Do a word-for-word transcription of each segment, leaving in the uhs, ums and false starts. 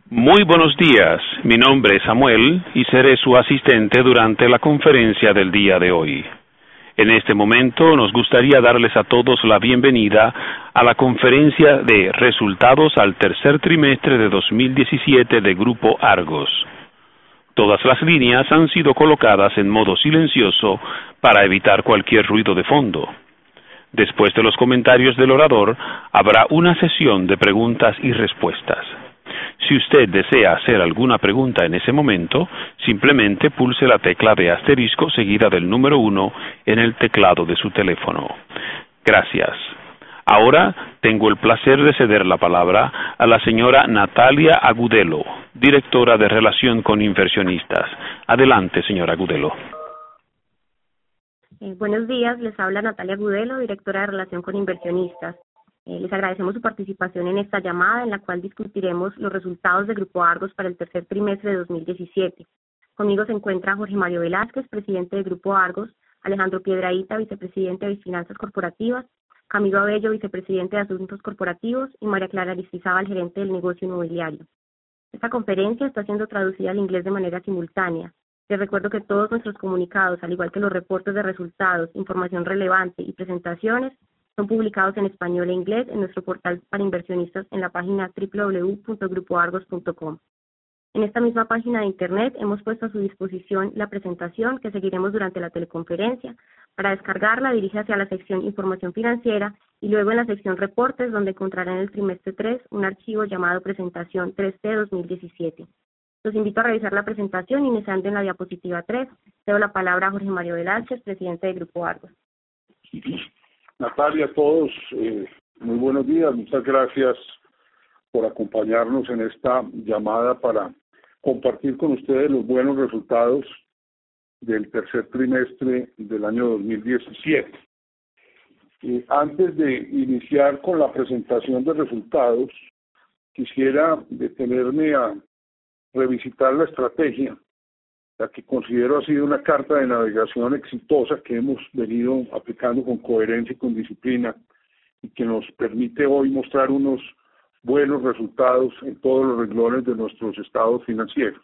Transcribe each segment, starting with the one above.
Muy buenos días, mi nombre es Samuel y seré su asistente durante la conferencia del día de hoy. En este momento nos gustaría darles a todos la bienvenida a la conferencia de resultados al tercer trimestre de dos mil diecisiete de Grupo Argos. Todas las líneas han sido colocadas en modo silencioso para evitar cualquier ruido de fondo. Después de los comentarios del orador, habrá una sesión de preguntas y respuestas. Si usted desea hacer alguna pregunta en ese momento, simplemente pulse la tecla de asterisco seguida del número uno en el teclado de su teléfono. Gracias. Ahora tengo el placer de ceder la palabra a la señora Natalia Agudelo, directora de Relación con Inversionistas. Adelante, señora Agudelo. Eh, buenos días, les habla Natalia Agudelo, directora de Relación con Inversionistas. Eh, les agradecemos su participación en esta llamada en la cual discutiremos los resultados de Grupo Argos para el tercer trimestre de dos mil diecisiete. Conmigo se encuentra Jorge Mario Velázquez, presidente de Grupo Argos, Alejandro Piedrahíta, vicepresidente de Finanzas Corporativas, Camilo Abello, vicepresidente de Asuntos Corporativos, y María Clara Aristizábal, gerente del negocio inmobiliario. Esta conferencia está siendo traducida al inglés de manera simultánea. Les recuerdo que todos nuestros comunicados, al igual que los reportes de resultados, información relevante y presentaciones, son publicados en español e inglés en nuestro portal para inversionistas en la página doble u doble u doble u punto grupo argos punto com. En esta misma página de internet hemos puesto a su disposición la presentación que seguiremos durante la teleconferencia. Para descargarla, dirige hacia la sección Información Financiera y luego en la sección Reportes, donde encontrarán en el trimestre tres un archivo llamado Presentación tres T dos mil diecisiete. Los invito a revisar la presentación iniciando en la diapositiva tres. Cedo la palabra a Jorge Mario Velázquez, presidente de Grupo Argos. Natalia, a todos, eh, muy buenos días. Muchas gracias por acompañarnos en esta llamada para compartir con ustedes los buenos resultados del tercer trimestre del año dos mil diecisiete. Eh, antes de iniciar con la presentación de resultados, quisiera detenerme a revisitar la estrategia, la que considero ha sido una carta de navegación exitosa que hemos venido aplicando con coherencia y con disciplina y que nos permite hoy mostrar unos buenos resultados en todos los renglones de nuestros estados financieros.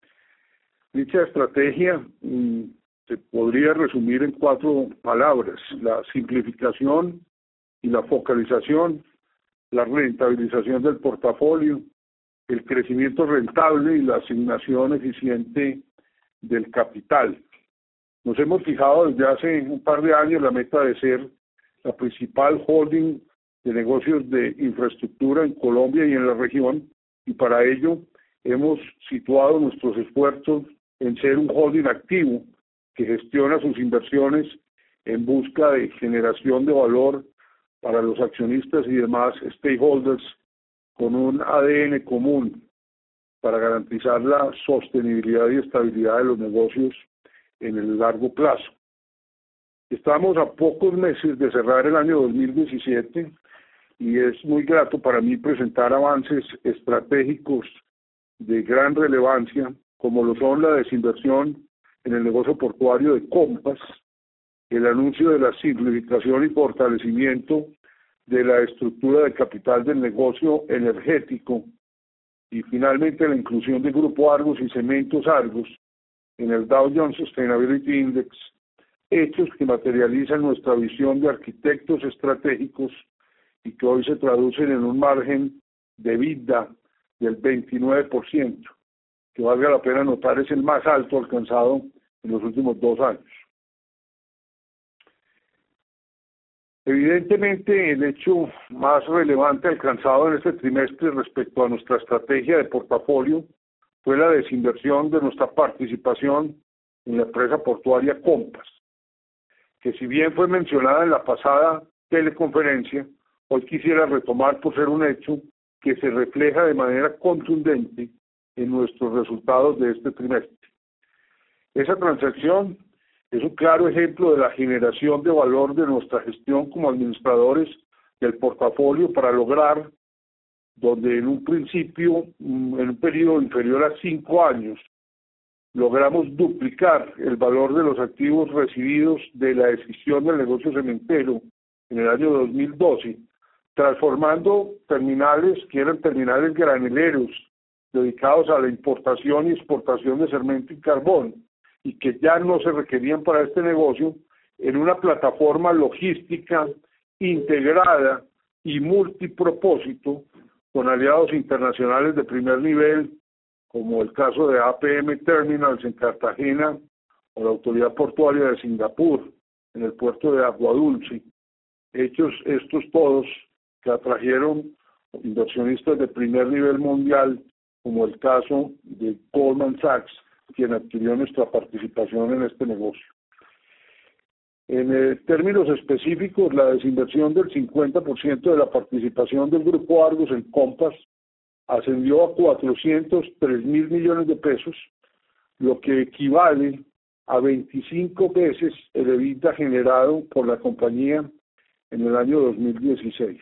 Dicha estrategia mmm, se podría resumir en cuatro palabras: la simplificación y la focalización, la rentabilización del portafolio, el crecimiento rentable y la asignación eficiente del capital. Nos hemos fijado desde hace un par de años la meta de ser la principal holding de negocios de infraestructura en Colombia y en la región, y para ello hemos situado nuestros esfuerzos en ser un holding activo que gestiona sus inversiones en busca de generación de valor para los accionistas y demás stakeholders con un A D N común para garantizar la sostenibilidad y estabilidad de los negocios en el largo plazo. Estamos a pocos meses de cerrar el año dos mil diecisiete y es muy grato para mí presentar avances estratégicos de gran relevancia, como lo son la desinversión en el negocio portuario de Compass, el anuncio de la simplificación y fortalecimiento de la estructura de capital del negocio energético, y finalmente la inclusión de Grupo Argos y Cementos Argos en el Dow Jones Sustainability Index, hechos que materializan nuestra visión de arquitectos estratégicos y que hoy se traducen en un margen de EBITDA del veintinueve por ciento, que valga la pena notar es el más alto alcanzado en los últimos dos años. Evidentemente, el hecho más relevante alcanzado en este trimestre respecto a nuestra estrategia de portafolio fue la desinversión de nuestra participación en la empresa portuaria Compass, que si bien fue mencionada en la pasada teleconferencia, hoy quisiera retomar por ser un hecho que se refleja de manera contundente en nuestros resultados de este trimestre. Esa transacción es un claro ejemplo de la generación de valor de nuestra gestión como administradores del portafolio para lograr, donde en un principio, en un periodo inferior a cinco años, logramos duplicar el valor de los activos recibidos de la escisión del negocio cementero en el año dos mil doce, transformando terminales que eran terminales graneleros dedicados a la importación y exportación de cemento y carbón, y que ya no se requerían para este negocio, en una plataforma logística integrada y multipropósito con aliados internacionales de primer nivel, como el caso de A P M Terminals en Cartagena o la Autoridad Portuaria de Singapur en el puerto de Aguadulce. Hechos estos todos que atrajeron inversionistas de primer nivel mundial, como el caso de Goldman Sachs, quien adquirió nuestra participación en este negocio. En eh, términos específicos, la desinversión del cincuenta por ciento de la participación del Grupo Argos en Compass ascendió a cuatrocientos tres mil millones de pesos, lo que equivale a veinticinco veces el EBITDA generado por la compañía en el año dos mil dieciséis.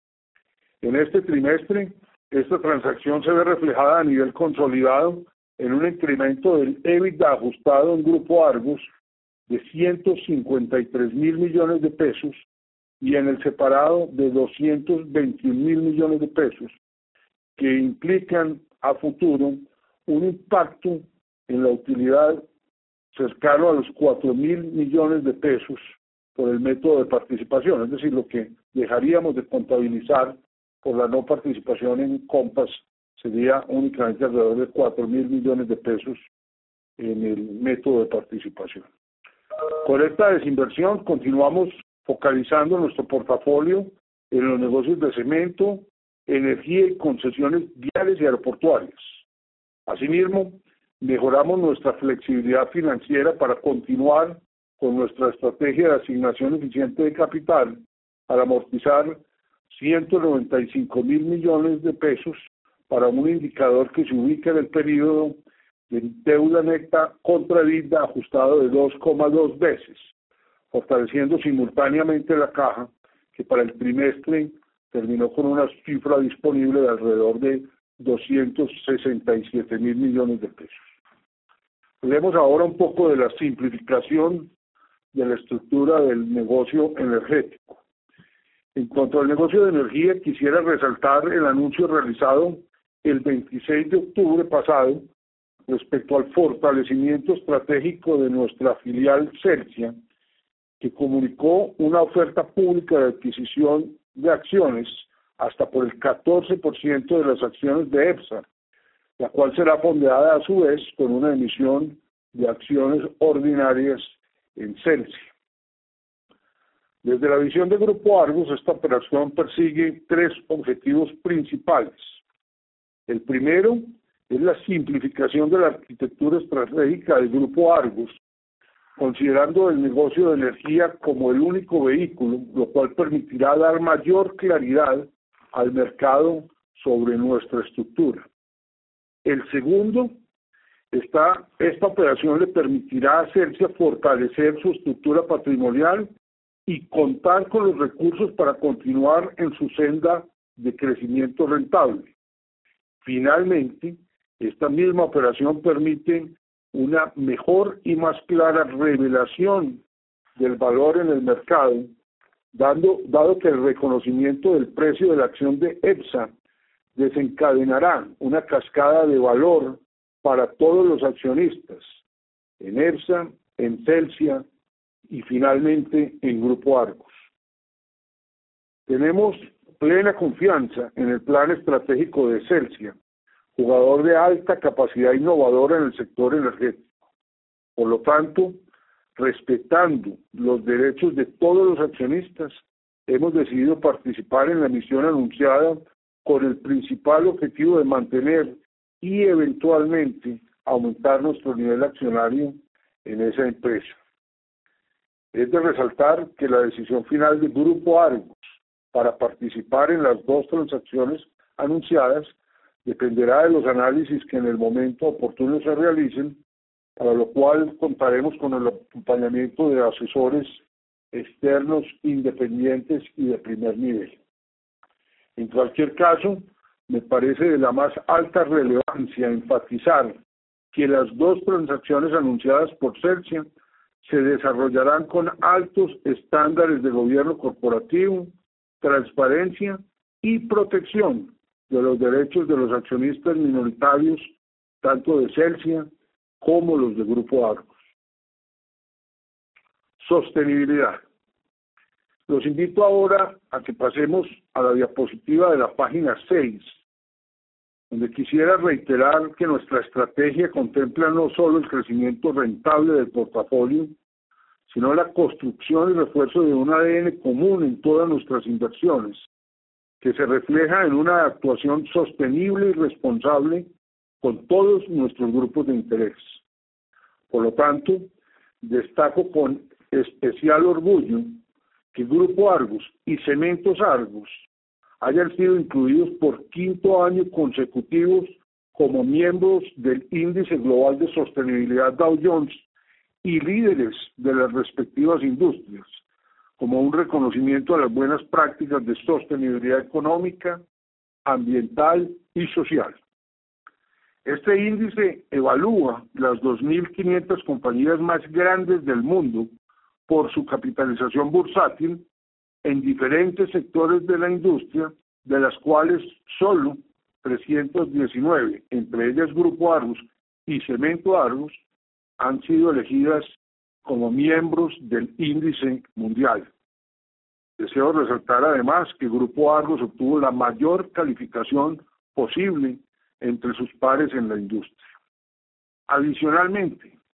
En este trimestre, esta transacción se ve reflejada a nivel consolidado en un incremento del EBITDA ajustado en Grupo Argos de ciento cincuenta y tres mil millones de pesos y en el separado de doscientos veintiún mil millones de pesos, que implican a futuro un impacto en la utilidad cercano a los cuatro mil millones de pesos por el método de participación, es decir, lo que dejaríamos de contabilizar por la no participación en Compass sería únicamente alrededor de cuatro mil millones de pesos en el método de participación. Con esta desinversión continuamos focalizando nuestro portafolio en los negocios de cemento, energía y concesiones viales y aeroportuarias. Asimismo, mejoramos nuestra flexibilidad financiera para continuar con nuestra estrategia de asignación eficiente de capital al amortizar ciento noventa y cinco mil millones de pesos para un indicador que se ubica en el periodo de deuda neta contra EBITDA ajustado de dos coma dos veces, fortaleciendo simultáneamente la caja, que para el trimestre terminó con una cifra disponible de alrededor de doscientos sesenta y siete mil millones de pesos. Hablemos ahora un poco de la simplificación de la estructura del negocio energético. En cuanto al negocio de energía, quisiera resaltar el anuncio realizado el veintiséis de octubre pasado respecto al fortalecimiento estratégico de nuestra filial Celsia, que comunicó una oferta pública de adquisición de acciones hasta por el catorce por ciento de las acciones de EPSA, la cual será fondeada a su vez con una emisión de acciones ordinarias en Celsia. Desde la visión del Grupo Argos, esta operación persigue tres objetivos principales. El primero es la simplificación de la arquitectura estratégica del Grupo Argos, considerando el negocio de energía como el único vehículo, lo cual permitirá dar mayor claridad al mercado sobre nuestra estructura. El segundo, esta, esta operación le permitirá a Celsia fortalecer su estructura patrimonial y contar con los recursos para continuar en su senda de crecimiento rentable. Finalmente, esta misma operación permite una mejor y más clara revelación del valor en el mercado, dando, dado que el reconocimiento del precio de la acción de EPSA desencadenará una cascada de valor para todos los accionistas, en EPSA, en Celsia y finalmente en Grupo Argos. Tenemos plena confianza en el plan estratégico de Celsia, jugador de alta capacidad innovadora en el sector energético. Por lo tanto, respetando los derechos de todos los accionistas, hemos decidido participar en la emisión anunciada con el principal objetivo de mantener y eventualmente aumentar nuestro nivel accionario en esa empresa. Es de resaltar que la decisión final del Grupo Argos para participar en las dos transacciones anunciadas dependerá de los análisis que en el momento oportuno se realicen, para lo cual contaremos con el acompañamiento de asesores externos, independientes y de primer nivel. En cualquier caso, me parece de la más alta relevancia enfatizar que las dos transacciones anunciadas por Celsia se desarrollarán con altos estándares de gobierno corporativo, transparencia y protección de los derechos de los accionistas minoritarios, tanto de Celsia como los de Grupo Argos. Sostenibilidad. Los invito ahora a que pasemos a la diapositiva de la página seis, donde quisiera reiterar que nuestra estrategia contempla no solo el crecimiento rentable del portafolio, sino la construcción y refuerzo de un A D N común en todas nuestras inversiones, que se refleja en una actuación sostenible y responsable con todos nuestros grupos de interés. Por lo tanto, destaco con especial orgullo que Grupo Argos y Cementos Argos hayan sido incluidos por quinto año consecutivos como miembros del Índice Global de Sostenibilidad Dow Jones y líderes de las respectivas industrias, como un reconocimiento a las buenas prácticas de sostenibilidad económica, ambiental y social. Este índice evalúa las dos mil quinientas compañías más grandes del mundo por su capitalización bursátil en diferentes sectores de la industria, de las cuales solo trescientas diecinueve, entre ellas Grupo Argos y Cemento Argos, han sido elegidas como miembros del índice mundial. Deseo resaltar además que Grupo Argos obtuvo la mayor calificación posible entre sus pares en la industria. Adicionalmente,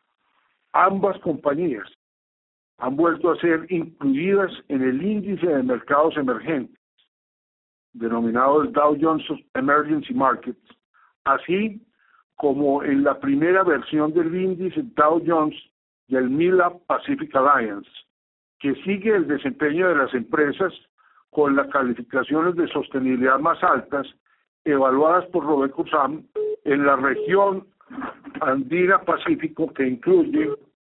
ambas compañías han vuelto a ser incluidas en el índice de mercados emergentes, denominado el Dow Jones Emergency Markets, así como en la primera versión del índice Dow Jones del MILA Pacific Alliance, que sigue el desempeño de las empresas con las calificaciones de sostenibilidad más altas, evaluadas por RobecoSAM en la región andina Pacífico, que incluye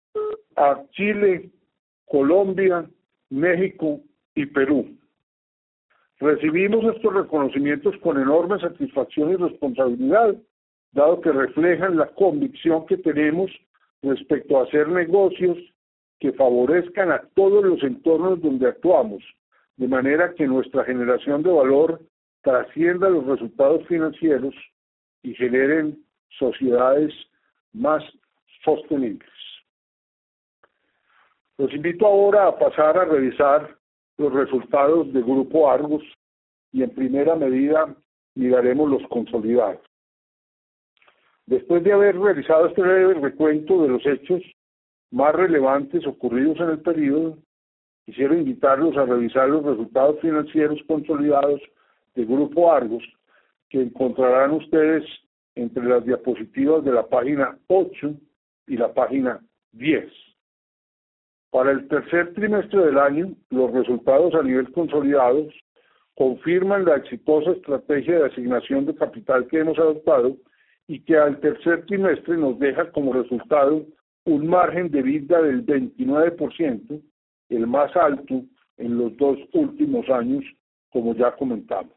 a Chile, Colombia, México y Perú. Recibimos estos reconocimientos con enorme satisfacción y responsabilidad, dado que reflejan la convicción que tenemos respecto a hacer negocios que favorezcan a todos los entornos donde actuamos, de manera que nuestra generación de valor trascienda los resultados financieros y generen sociedades más sostenibles. Los invito ahora a pasar a revisar los resultados de Grupo Argos y en primera medida miraremos los consolidados. Después de haber realizado este breve recuento de los hechos más relevantes ocurridos en el periodo, quisiera invitarlos a revisar los resultados financieros consolidados de Grupo Argos, que encontrarán ustedes entre las diapositivas de la página ocho y la página diez. Para el tercer trimestre del año, los resultados a nivel consolidado confirman la exitosa estrategia de asignación de capital que hemos adoptado y que al tercer trimestre nos deja como resultado un margen de EBITDA del veintinueve por ciento, el más alto en los dos últimos años, como ya comentamos.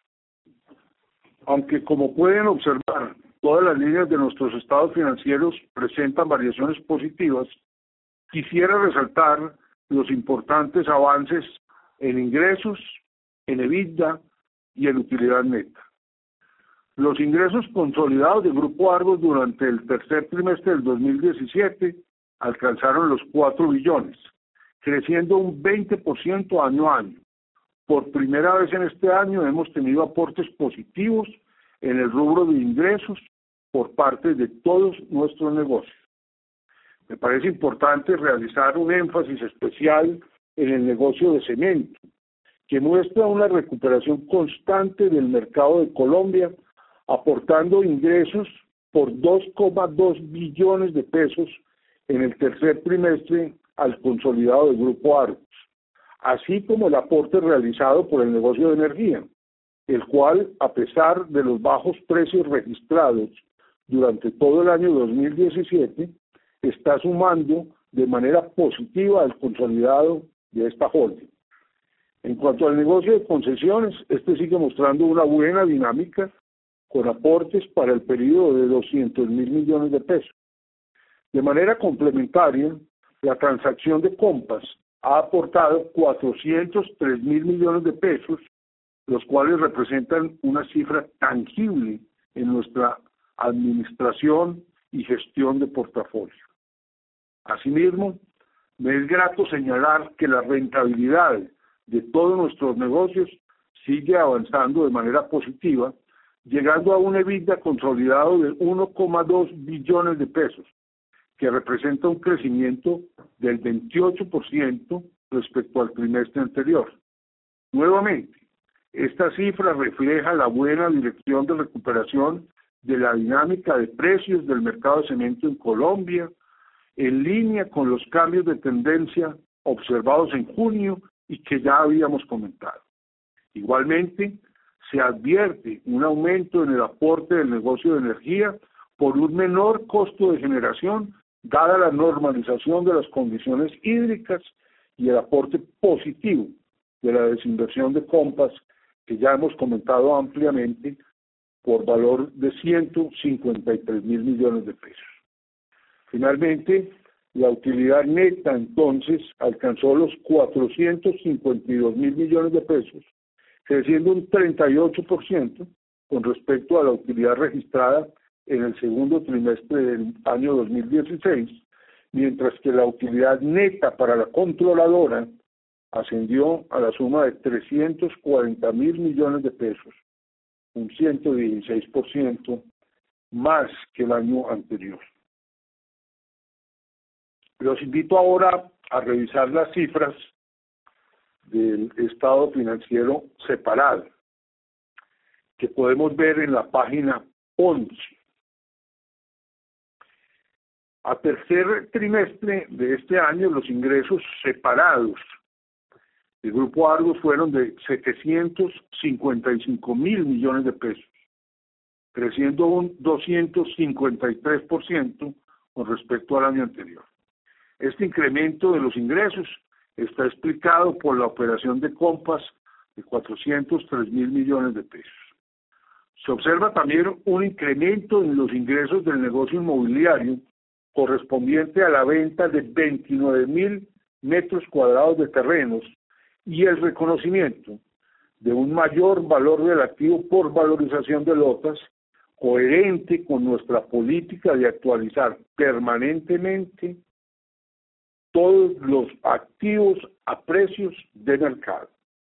Aunque, como pueden observar, todas las líneas de nuestros estados financieros presentan variaciones positivas, quisiera resaltar los importantes avances en ingresos, en EBITDA y en utilidad neta. Los ingresos consolidados de Grupo Argos durante el tercer trimestre del dos mil diecisiete alcanzaron los cuatro billones, creciendo un veinte por ciento año a año. Por primera vez en este año hemos tenido aportes positivos en el rubro de ingresos por parte de todos nuestros negocios. Me parece importante realizar un énfasis especial en el negocio de cemento, que muestra una recuperación constante del mercado de Colombia, aportando ingresos por dos coma dos billones de pesos en el tercer trimestre al consolidado del Grupo Argos, así como el aporte realizado por el negocio de energía, el cual, a pesar de los bajos precios registrados durante todo el año dos mil diecisiete, está sumando de manera positiva al consolidado de esta holding. En cuanto al negocio de concesiones, este sigue mostrando una buena dinámica con aportes para el periodo de doscientos mil millones de pesos. De manera complementaria, la transacción de Compass ha aportado cuatrocientos tres mil millones de pesos los cuales representan una cifra tangible en nuestra administración y gestión de portafolio. Asimismo, me es grato señalar que la rentabilidad de todos nuestros negocios sigue avanzando de manera positiva, llegando a un EBITDA consolidado de uno coma dos billones de pesos, que representa un crecimiento del veintiocho por ciento respecto al trimestre anterior. Nuevamente, esta cifra refleja la buena dirección de recuperación de la dinámica de precios del mercado de cemento en Colombia, en línea con los cambios de tendencia observados en junio y que ya habíamos comentado. Igualmente, se advierte un aumento en el aporte del negocio de energía por un menor costo de generación, dada la normalización de las condiciones hídricas y el aporte positivo de la desinversión de Compass, que ya hemos comentado ampliamente, por valor de ciento cincuenta y tres mil millones de pesos. Finalmente, la utilidad neta entonces alcanzó los cuatrocientos cincuenta y dos mil millones de pesos, creciendo un treinta y ocho por ciento con respecto a la utilidad registrada en el segundo trimestre del año dos mil dieciséis, mientras que la utilidad neta para la controladora ascendió a la suma de trescientos cuarenta mil millones de pesos, un ciento dieciséis por ciento más que el año anterior. Los invito ahora a revisar las cifras del estado financiero separado, que podemos ver en la página once. A tercer trimestre de este año, los ingresos separados del Grupo Argos fueron de setecientos cincuenta y cinco mil millones de pesos, creciendo un doscientos cincuenta y tres por ciento con respecto al año anterior. Este incremento de los ingresos está explicado por la operación de Compass de cuatrocientos tres mil millones de pesos. Se observa también un incremento en los ingresos del negocio inmobiliario correspondiente a la venta de veintinueve mil metros cuadrados de terrenos y el reconocimiento de un mayor valor del activo por valorización de lotas, coherente con nuestra política de actualizar permanentemente todos los activos a precios de mercado.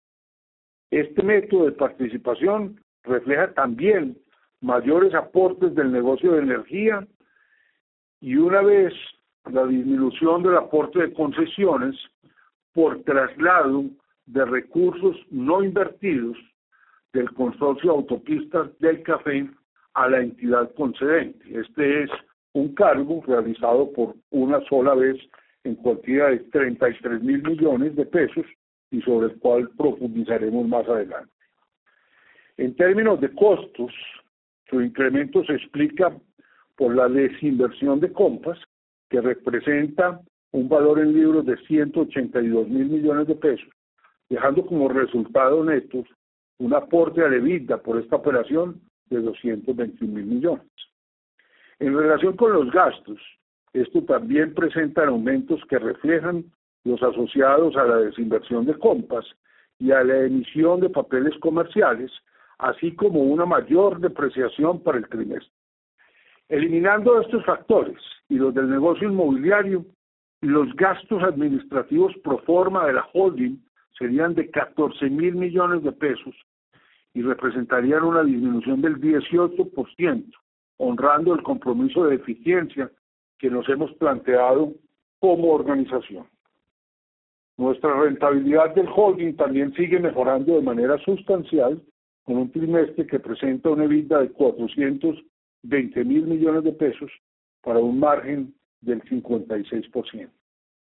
Este método de participación refleja también mayores aportes del negocio de energía y una vez la disminución del aporte de concesiones por traslado de recursos no invertidos del consorcio Autopistas del Café a la entidad concedente. Este es un cargo realizado por una sola vez en cuantía de treinta y tres mil millones de pesos y sobre el cual profundizaremos más adelante. En términos de costos, su incremento se explica por la desinversión de Compass, que representa un valor en libros de ciento ochenta y dos mil millones de pesos, dejando como resultado netos un aporte al EBITDA por esta operación de doscientos veintiún mil millones. En relación con los gastos, esto también presenta aumentos que reflejan los asociados a la desinversión de Compass y a la emisión de papeles comerciales, así como una mayor depreciación para el trimestre. Eliminando estos factores y los del negocio inmobiliario, los gastos administrativos pro forma de la holding serían de catorce mil millones de pesos y representarían una disminución del dieciocho por ciento, honrando el compromiso de eficiencia que nos hemos planteado como organización. Nuestra rentabilidad del holding también sigue mejorando de manera sustancial, con un trimestre que presenta una EBITDA de cuatrocientos veinte mil millones de pesos para un margen del cincuenta y seis por ciento.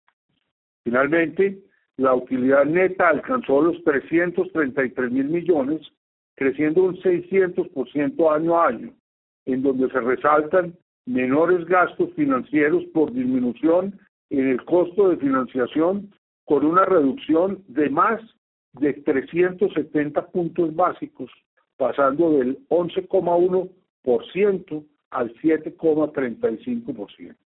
Finalmente, la utilidad neta alcanzó los trescientos treinta y tres mil millones, creciendo un seiscientos por ciento año a año, en donde se resaltan menores gastos financieros por disminución en el costo de financiación, con una reducción de más de trescientos setenta puntos básicos, pasando del once coma uno por ciento al siete coma treinta y cinco por ciento.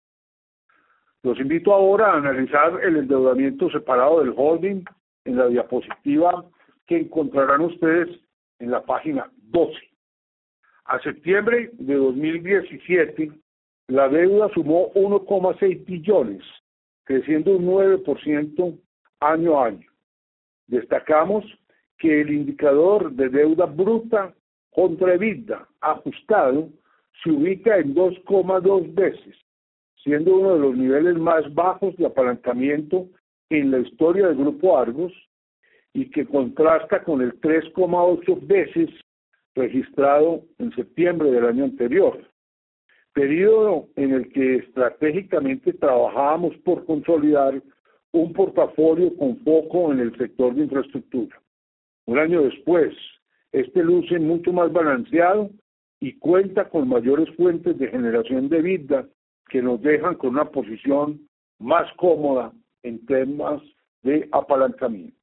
Los invito ahora a analizar el endeudamiento separado del holding en la diapositiva que encontrarán ustedes en la página doce. A septiembre de dos mil diecisiete, la deuda sumó uno coma seis billones, creciendo un nueve por ciento año a año. Destacamos que el indicador de deuda bruta contra EBITDA ajustado se ubica en dos coma dos veces, siendo uno de los niveles más bajos de apalancamiento en la historia del Grupo Argos y que contrasta con el tres coma ocho veces registrado en septiembre del año anterior, periodo en el que estratégicamente trabajábamos por consolidar un portafolio con foco en el sector de infraestructura. Un año después, este luce mucho más balanceado y cuenta con mayores fuentes de generación de EBITDA que nos dejan con una posición más cómoda en temas de apalancamiento.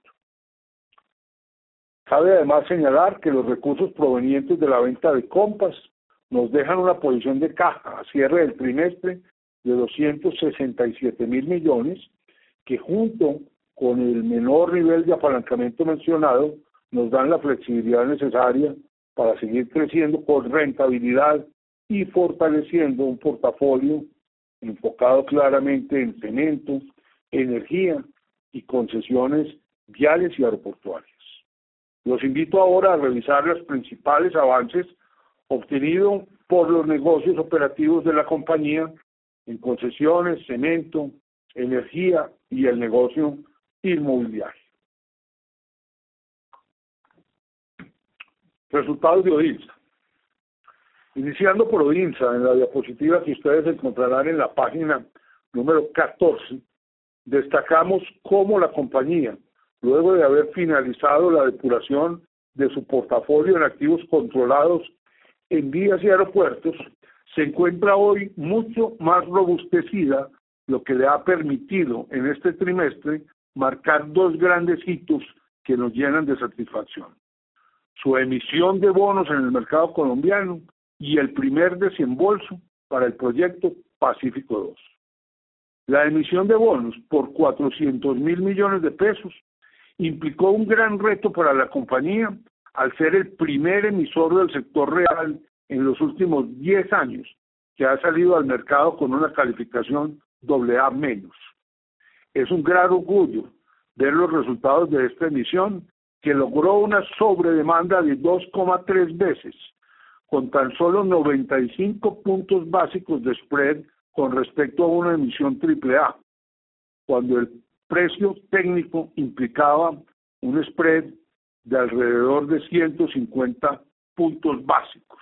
Cabe además señalar que los recursos provenientes de la venta de Compass nos dejan una posición de caja a cierre del trimestre de doscientos sesenta y siete mil millones, que junto con el menor nivel de apalancamiento mencionado nos dan la flexibilidad necesaria para seguir creciendo con rentabilidad y fortaleciendo un portafolio enfocado claramente en cemento, energía y concesiones viales y aeroportuarias. Los invito ahora a revisar los principales avances obtenidos por los negocios operativos de la compañía en concesiones, cemento, energía y el negocio inmobiliario. Resultados de Odinsa. Iniciando por Odinsa, en la diapositiva que ustedes encontrarán en la página número catorce, destacamos cómo la compañía, luego de haber finalizado la depuración de su portafolio en activos controlados en vías y aeropuertos, se encuentra hoy mucho más robustecida, lo que le ha permitido en este trimestre marcar dos grandes hitos que nos llenan de satisfacción: su emisión de bonos en el mercado colombiano y el primer desembolso para el proyecto Pacífico dos. La emisión de bonos por cuatrocientos mil millones de pesos implicó un gran reto para la compañía al ser el primer emisor del sector real en los últimos diez años que ha salido al mercado con una calificación doble A menos. Es un gran orgullo ver los resultados de esta emisión, que logró una sobredemanda de dos coma tres veces, con tan solo noventa y cinco puntos básicos de spread con respecto a una emisión triple A, cuando el precio técnico implicaba un spread de alrededor de ciento cincuenta puntos básicos.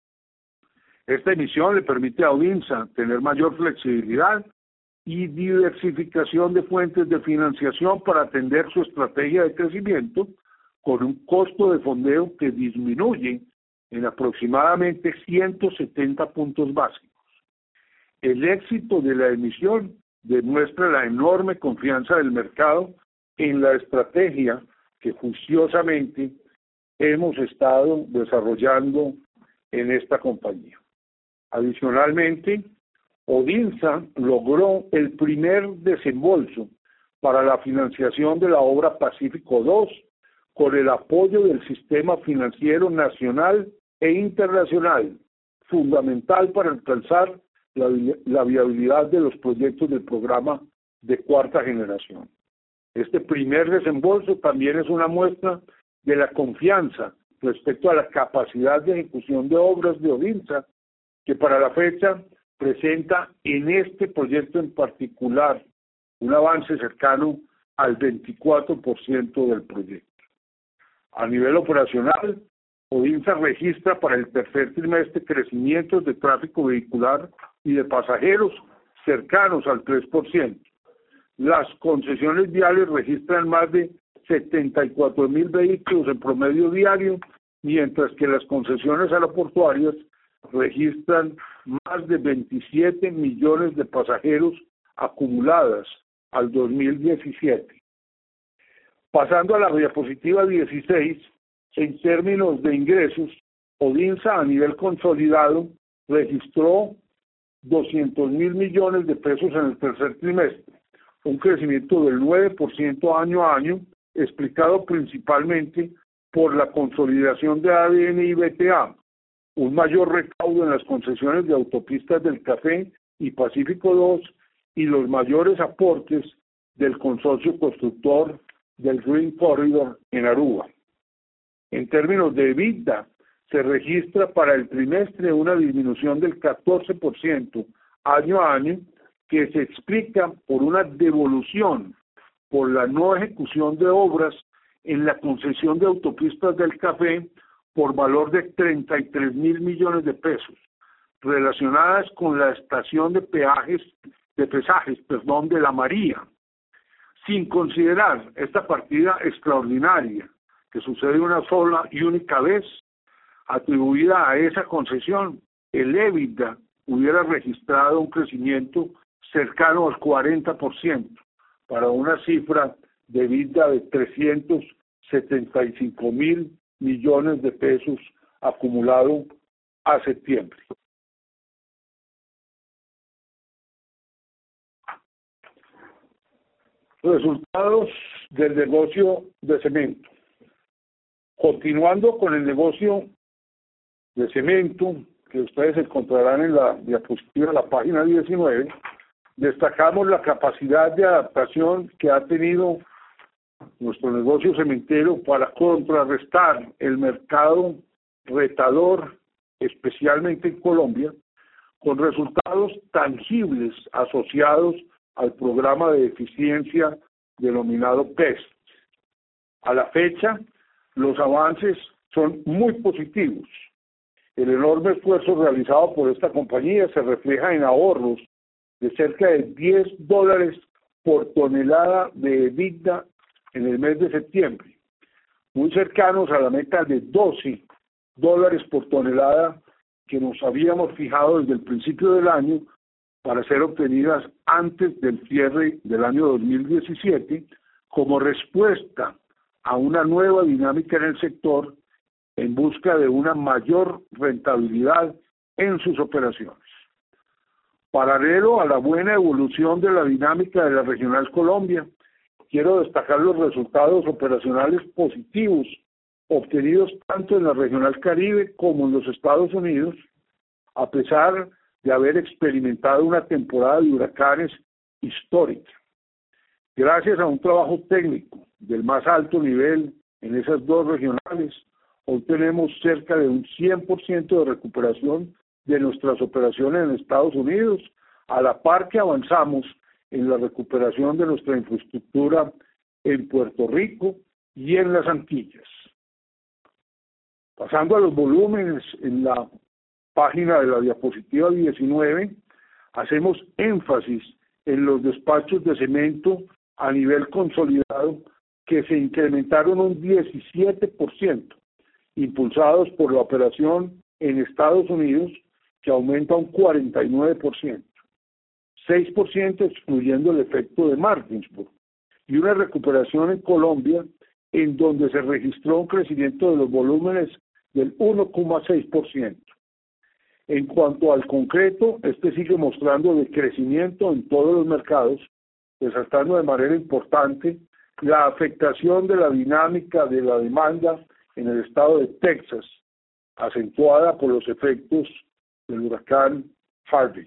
Esta emisión le permite a Odinsa tener mayor flexibilidad y diversificación de fuentes de financiación para atender su estrategia de crecimiento, con un costo de fondeo que disminuye en aproximadamente ciento setenta puntos básicos. El éxito de la emisión demuestra la enorme confianza del mercado en la estrategia que juiciosamente hemos estado desarrollando en esta compañía. Adicionalmente, Odinsa logró el primer desembolso para la financiación de la obra Pacífico dos con el apoyo del sistema financiero nacional e internacional, fundamental para alcanzar la, la viabilidad de los proyectos del programa de cuarta generación. Este primer desembolso también es una muestra de la confianza respecto a la capacidad de ejecución de obras de Odinsa, que para la fecha presenta en este proyecto en particular un avance cercano al veinticuatro por ciento del proyecto. A nivel operacional, Odinsa registra para el tercer trimestre crecimientos de tráfico vehicular y de pasajeros cercanos al tres por ciento. Las concesiones viales registran más de setenta y cuatro mil vehículos en promedio diario, mientras que las concesiones aeroportuarias registran más de veintisiete millones de pasajeros acumuladas al dos mil diecisiete. Pasando a la diapositiva dieciséis, en términos de ingresos, Odinsa a nivel consolidado registró doscientos mil millones de pesos en el tercer trimestre, un crecimiento del nueve por ciento año a año, explicado principalmente por la consolidación de A D N y B T A, un mayor recaudo en las concesiones de autopistas del Café y Pacífico dos y los mayores aportes del consorcio constructor del Green Corridor en Aruba. En términos de EBITDA, se registra para el trimestre una disminución del catorce por ciento año a año, que se explica por una devolución por la no ejecución de obras en la concesión de autopistas del Café por valor de treinta y tres mil millones de pesos, relacionadas con la estación de peajes, de pesajes, perdón, de La María, sin considerar esta partida extraordinaria que sucede una sola y única vez atribuida a esa concesión. El EBITDA hubiera registrado un crecimiento cercano al cuarenta por ciento para una cifra de EBITDA de trescientos setenta y cinco mil millones de pesos acumulado a septiembre. Resultados del negocio de cemento. Continuando con el negocio de cemento, que ustedes encontrarán en la diapositiva de la página diecinueve, destacamos la capacidad de adaptación que ha tenido nuestro negocio cementero para contrarrestar el mercado retador, especialmente en Colombia, con resultados tangibles asociados al programa de eficiencia denominado P E S. A la fecha, los avances son muy positivos. El enorme esfuerzo realizado por esta compañía se refleja en ahorros de cerca de diez dólares por tonelada de EBITDA en el mes de septiembre, muy cercanos a la meta de doce dólares por tonelada que nos habíamos fijado desde el principio del año para ser obtenidas antes del cierre del año dos mil diecisiete, como respuesta a una nueva dinámica en el sector en busca de una mayor rentabilidad en sus operaciones. Paralelo a la buena evolución de la dinámica de la Regional Colombia, quiero destacar los resultados operacionales positivos obtenidos tanto en la Regional Caribe como en los Estados Unidos, a pesar de haber experimentado una temporada de huracanes histórica. Gracias a un trabajo técnico del más alto nivel en esas dos regionales, hoy tenemos cerca de un cien por ciento de recuperación de nuestras operaciones en Estados Unidos, a la par que avanzamos en la recuperación de nuestra infraestructura en Puerto Rico y en las Antillas. Pasando a los volúmenes, en la página de la diapositiva diecinueve, hacemos énfasis en los despachos de cemento a nivel consolidado que se incrementaron un diecisiete por ciento, impulsados por la operación en Estados Unidos, que aumenta un cuarenta y nueve por ciento, seis por ciento excluyendo el efecto de Martinsburg, y una recuperación en Colombia en donde se registró un crecimiento de los volúmenes del uno coma seis por ciento. En cuanto al concreto, este sigue mostrando de crecimiento en todos los mercados, resaltando de manera importante la afectación de la dinámica de la demanda en el estado de Texas, acentuada por los efectos del huracán Harvey.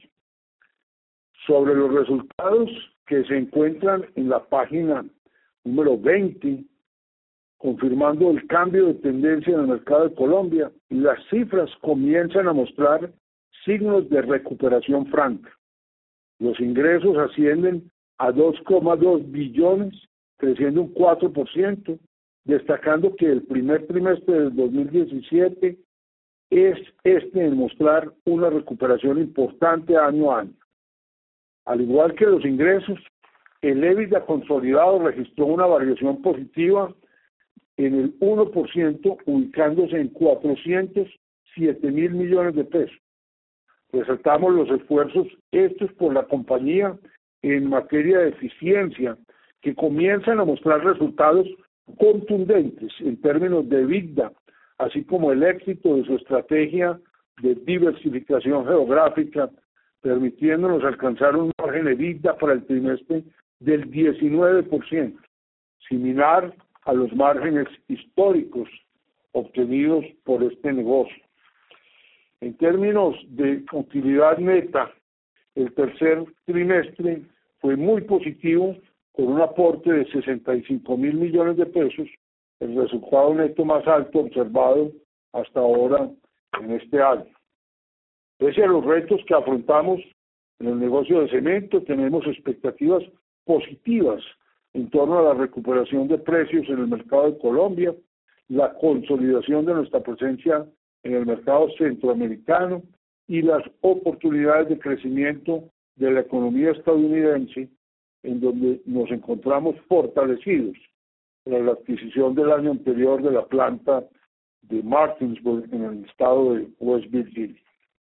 Sobre los resultados que se encuentran en la página número veinte, confirmando el cambio de tendencia en el mercado de Colombia, las cifras comienzan a mostrar signos de recuperación franca. Los ingresos ascienden a dos coma dos billones, creciendo un cuatro por ciento, destacando que el primer trimestre del dos mil diecisiete es este en mostrar una recuperación importante año a año. Al igual que los ingresos, el EBITDA consolidado registró una variación positiva en el uno por ciento, ubicándose en cuatrocientos siete mil millones de pesos. Resaltamos los esfuerzos hechos por la compañía en materia de eficiencia, que comienzan a mostrar resultados contundentes en términos de EBITDA, así como el éxito de su estrategia de diversificación geográfica, permitiéndonos alcanzar un margen de EBITDA para el trimestre del diecinueve por ciento, similar a los márgenes históricos obtenidos por este negocio. En términos de utilidad neta, el tercer trimestre fue muy positivo, con un aporte de sesenta y cinco mil millones de pesos, el resultado neto más alto observado hasta ahora en este año. Pese a los retos que afrontamos en el negocio de cemento, tenemos expectativas positivas en torno a la recuperación de precios en el mercado de Colombia, la consolidación de nuestra presencia en el mercado centroamericano y las oportunidades de crecimiento de la economía estadounidense, en donde nos encontramos fortalecidos tras la adquisición del año anterior de la planta de Martinsburg en el estado de West Virginia.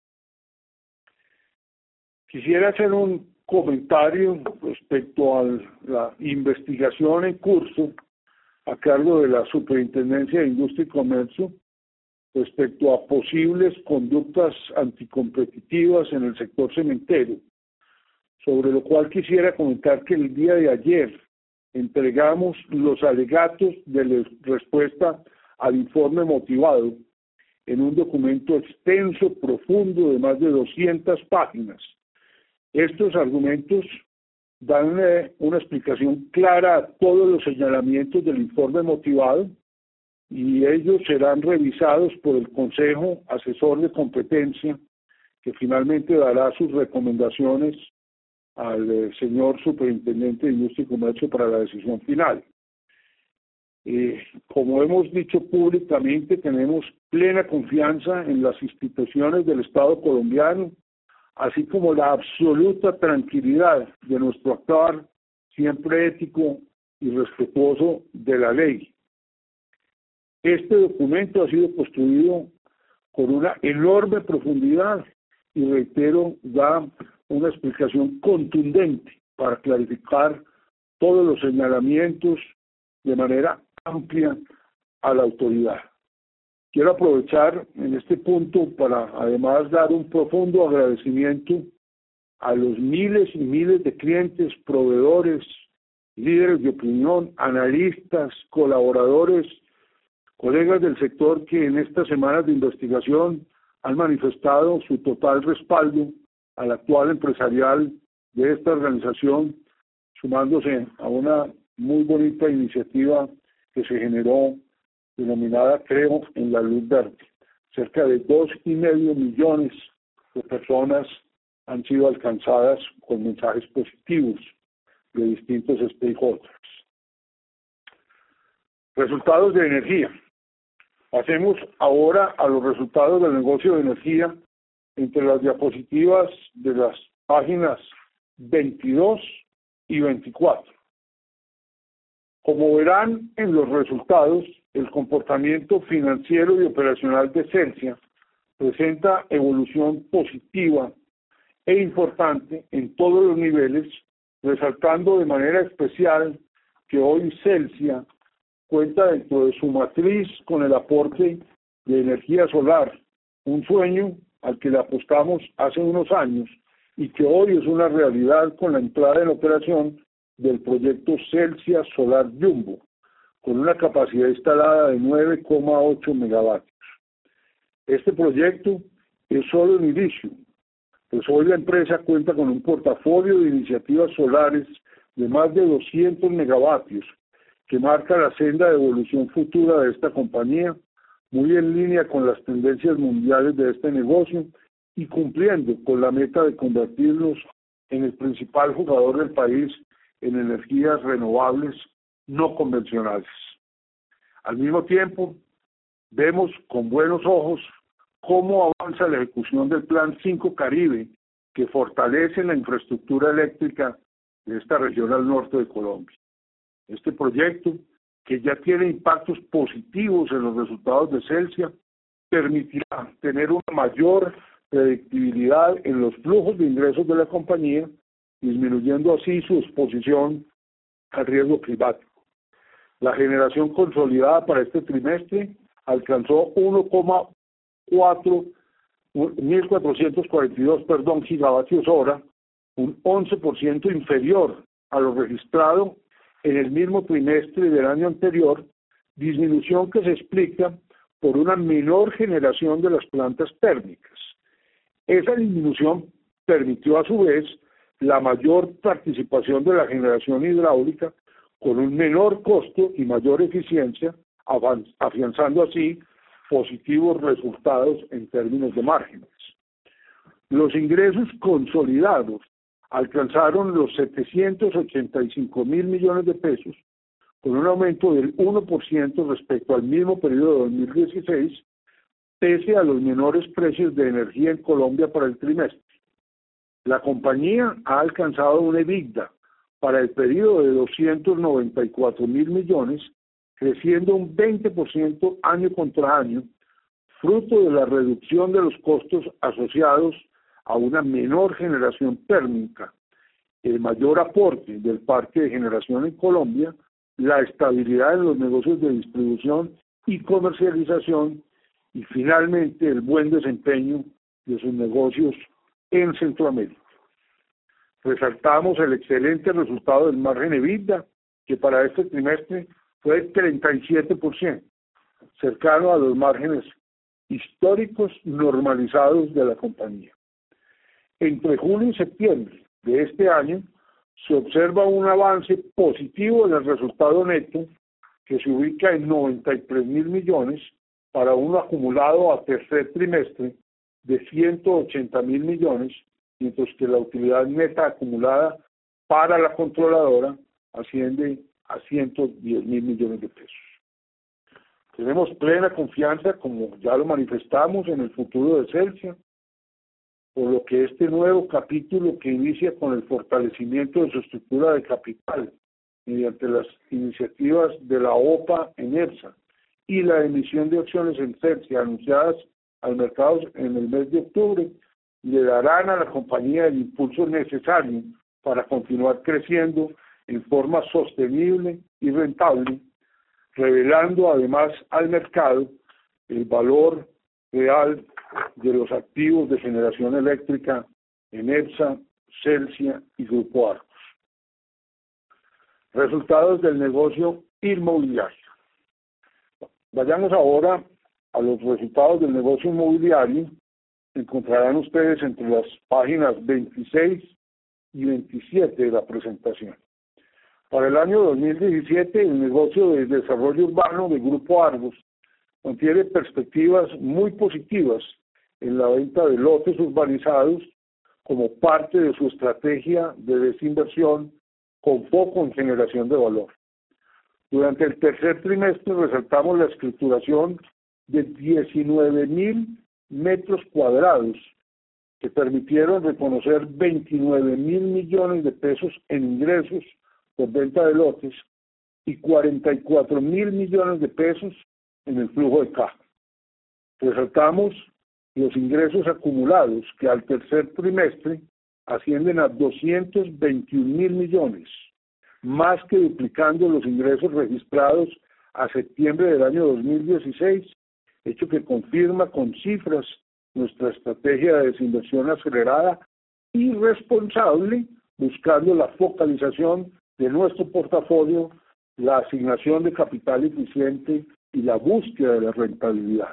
Quisiera hacer un comentario respecto a la investigación en curso a cargo de la Superintendencia de Industria y Comercio respecto a posibles conductas anticompetitivas en el sector cementero, sobre lo cual quisiera comentar que el día de ayer entregamos los alegatos de la respuesta al informe motivado en un documento extenso, profundo, de más de doscientas páginas. Estos argumentos dan eh, una explicación clara a todos los señalamientos del informe motivado, y ellos serán revisados por el Consejo Asesor de Competencia, que finalmente dará sus recomendaciones al eh, señor Superintendente de Industria y Comercio para la decisión final. Eh, como hemos dicho públicamente, tenemos plena confianza en las instituciones del Estado colombiano, así como la absoluta tranquilidad de nuestro actuar, siempre ético y respetuoso de la ley. Este documento ha sido construido con una enorme profundidad y, reitero, da una explicación contundente para clarificar todos los señalamientos de manera amplia a la autoridad. Quiero aprovechar en este punto para además dar un profundo agradecimiento a los miles y miles de clientes, proveedores, líderes de opinión, analistas, colaboradores, colegas del sector que en estas semanas de investigación han manifestado su total respaldo al actual empresarial de esta organización, sumándose a una muy bonita iniciativa que se generó, denominada Creo en la Luz Verde. Cerca de dos y medio millones de personas han sido alcanzadas con mensajes positivos de distintos stakeholders. Resultados de energía. Pasemos ahora a los resultados del negocio de energía entre las diapositivas de las páginas veintidós y veinticuatro. Como verán en los resultados, el comportamiento financiero y operacional de Celsia presenta evolución positiva e importante en todos los niveles, resaltando de manera especial que hoy Celsia cuenta dentro de su matriz con el aporte de energía solar, un sueño al que le apostamos hace unos años y que hoy es una realidad con la entrada en operación del proyecto Celsia Solar Jumbo, con una capacidad instalada de nueve coma ocho megavatios. Este proyecto es solo el inicio, pues hoy la empresa cuenta con un portafolio de iniciativas solares de más de doscientos megavatios, que marca la senda de evolución futura de esta compañía, muy en línea con las tendencias mundiales de este negocio y cumpliendo con la meta de convertirnos en el principal jugador del país en energías renovables no convencionales. Al mismo tiempo, vemos con buenos ojos cómo avanza la ejecución del Plan cinco Caribe, que fortalece la infraestructura eléctrica de esta región al norte de Colombia. Este proyecto, que ya tiene impactos positivos en los resultados de Celsia, permitirá tener una mayor predictibilidad en los flujos de ingresos de la compañía, disminuyendo así su exposición al riesgo climático. La generación consolidada para este trimestre alcanzó uno coma mil cuatrocientos cuarenta y dos perdón, gigavatios hora, un once por ciento inferior a lo registrado en el mismo trimestre del año anterior, disminución que se explica por una menor generación de las plantas térmicas. Esa disminución permitió a su vez la mayor participación de la generación hidráulica con un menor costo y mayor eficiencia, afianzando así positivos resultados en términos de márgenes. Los ingresos consolidados alcanzaron los setecientos ochenta y cinco mil millones de pesos, con un aumento del uno por ciento respecto al mismo periodo de dos mil dieciséis, pese a los menores precios de energía en Colombia para el trimestre. La compañía ha alcanzado un EBITDA para el periodo de doscientos noventa y cuatro mil millones, creciendo un veinte por ciento año contra año, fruto de la reducción de los costos asociados a una menor generación térmica, el mayor aporte del parque de generación en Colombia, la estabilidad en los negocios de distribución y comercialización y finalmente el buen desempeño de sus negocios en Centroamérica. Resaltamos el excelente resultado del margen EBITDA, que para este trimestre fue de treinta y siete por ciento, cercano a los márgenes históricos normalizados de la compañía. Entre julio y septiembre de este año se observa un avance positivo en el resultado neto que se ubica en noventa y tres mil millones para un acumulado a tercer trimestre de ciento ochenta mil millones, mientras que la utilidad neta acumulada para la controladora asciende a ciento diez mil millones de pesos. Tenemos plena confianza, como ya lo manifestamos, en el futuro de Celsia, por lo que este nuevo capítulo que inicia con el fortalecimiento de su estructura de capital mediante las iniciativas de la O P A en EPSA y la emisión de acciones en Celsia anunciadas al mercado en el mes de octubre, le darán a la compañía el impulso necesario para continuar creciendo en forma sostenible y rentable, revelando además al mercado el valor real de los activos de generación eléctrica en EPSA, Celsia y Grupo Argos. Resultados del negocio inmobiliario. Vayamos ahora a los resultados del negocio inmobiliario. Encontrarán ustedes entre las páginas veintiséis y veintisiete de la presentación. Para el año dos mil diecisiete, el negocio de desarrollo urbano de Grupo Argos contiene perspectivas muy positivas en la venta de lotes urbanizados como parte de su estrategia de desinversión con foco en generación de valor. Durante el tercer trimestre resaltamos la escrituración de diecinueve mil metros cuadrados que permitieron reconocer veintinueve mil millones de pesos en ingresos por venta de lotes y cuarenta y cuatro mil millones de pesos en el flujo de caja. Resaltamos los ingresos acumulados que al tercer trimestre ascienden a doscientos veintiún mil millones, más que duplicando los ingresos registrados a septiembre del año dos mil dieciséis, hecho que confirma con cifras nuestra estrategia de desinversión acelerada y responsable, buscando la focalización de nuestro portafolio, la asignación de capital eficiente y la búsqueda de la rentabilidad.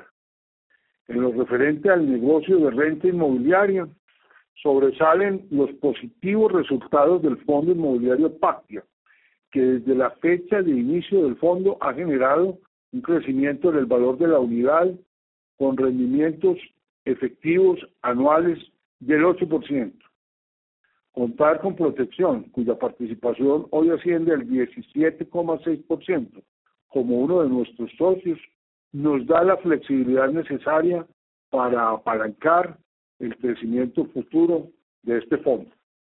En lo referente al negocio de renta inmobiliaria, sobresalen los positivos resultados del Fondo Inmobiliario Pactia, que desde la fecha de inicio del fondo ha generado un crecimiento en el valor de la unidad con rendimientos efectivos anuales del ocho por ciento. Contar con Protección, cuya participación hoy asciende al diecisiete coma seis por ciento, como uno de nuestros socios, nos da la flexibilidad necesaria para apalancar el crecimiento futuro de este fondo.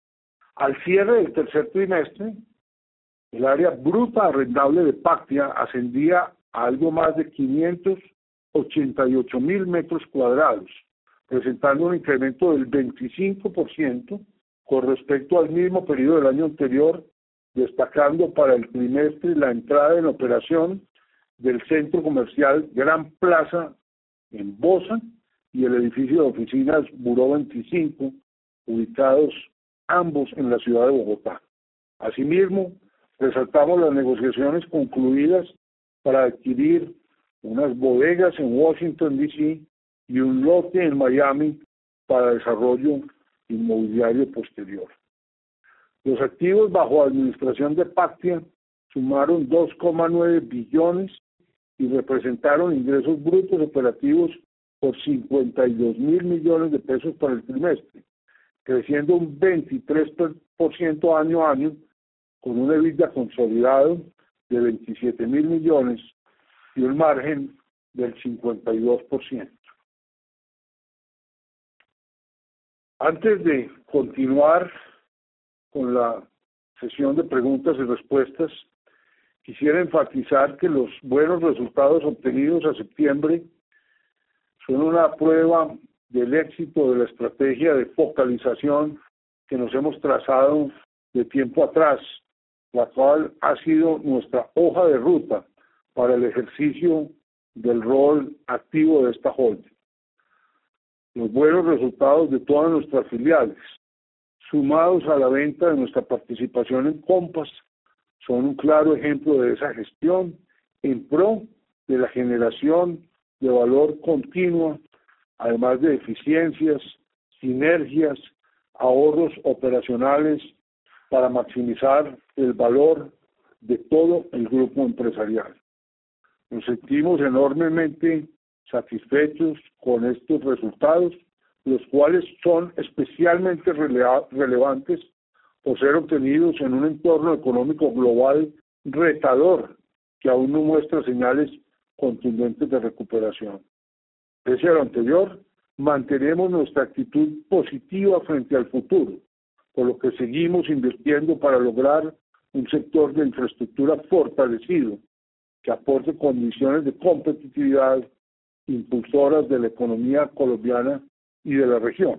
Al cierre del tercer trimestre, el área bruta arrendable de Pactia ascendía a algo más de quinientos ochenta y ocho mil metros cuadrados, presentando un incremento del veinticinco por ciento con respecto al mismo periodo del año anterior, destacando para el trimestre la entrada en operación del centro comercial Gran Plaza en Bosa y el edificio de oficinas Buró veinticinco, ubicados ambos en la ciudad de Bogotá. Asimismo, Resaltamos las negociaciones concluidas para adquirir unas bodegas en Washington, D C y un lote en Miami para desarrollo inmobiliario posterior. Los activos bajo administración de Pactia sumaron dos coma nueve billones y representaron ingresos brutos operativos por cincuenta y dos mil millones de pesos para el trimestre, creciendo un veintitrés por ciento año a año, con un EBITDA consolidado de veintisiete mil millones y un margen del cincuenta y dos por ciento. Antes de continuar con la sesión de preguntas y respuestas, quisiera enfatizar que los buenos resultados obtenidos a septiembre son una prueba del éxito de la estrategia de focalización que nos hemos trazado de tiempo atrás, la cual ha sido nuestra hoja de ruta para el ejercicio del rol activo de esta holding. Los buenos resultados de todas nuestras filiales, sumados a la venta de nuestra participación en Compass, son un claro ejemplo de esa gestión en pro de la generación de valor continua, además de eficiencias, sinergias, ahorros operacionales para maximizar el valor de todo el grupo empresarial. Nos sentimos enormemente satisfechos con estos resultados, los cuales son especialmente rele- relevantes por ser obtenidos en un entorno económico global retador que aún no muestra señales contundentes de recuperación. Pese a lo anterior, mantenemos nuestra actitud positiva frente al futuro, por lo que seguimos invirtiendo para lograr un sector de infraestructura fortalecido que aporte condiciones de competitividad impulsoras de la economía colombiana y de la región.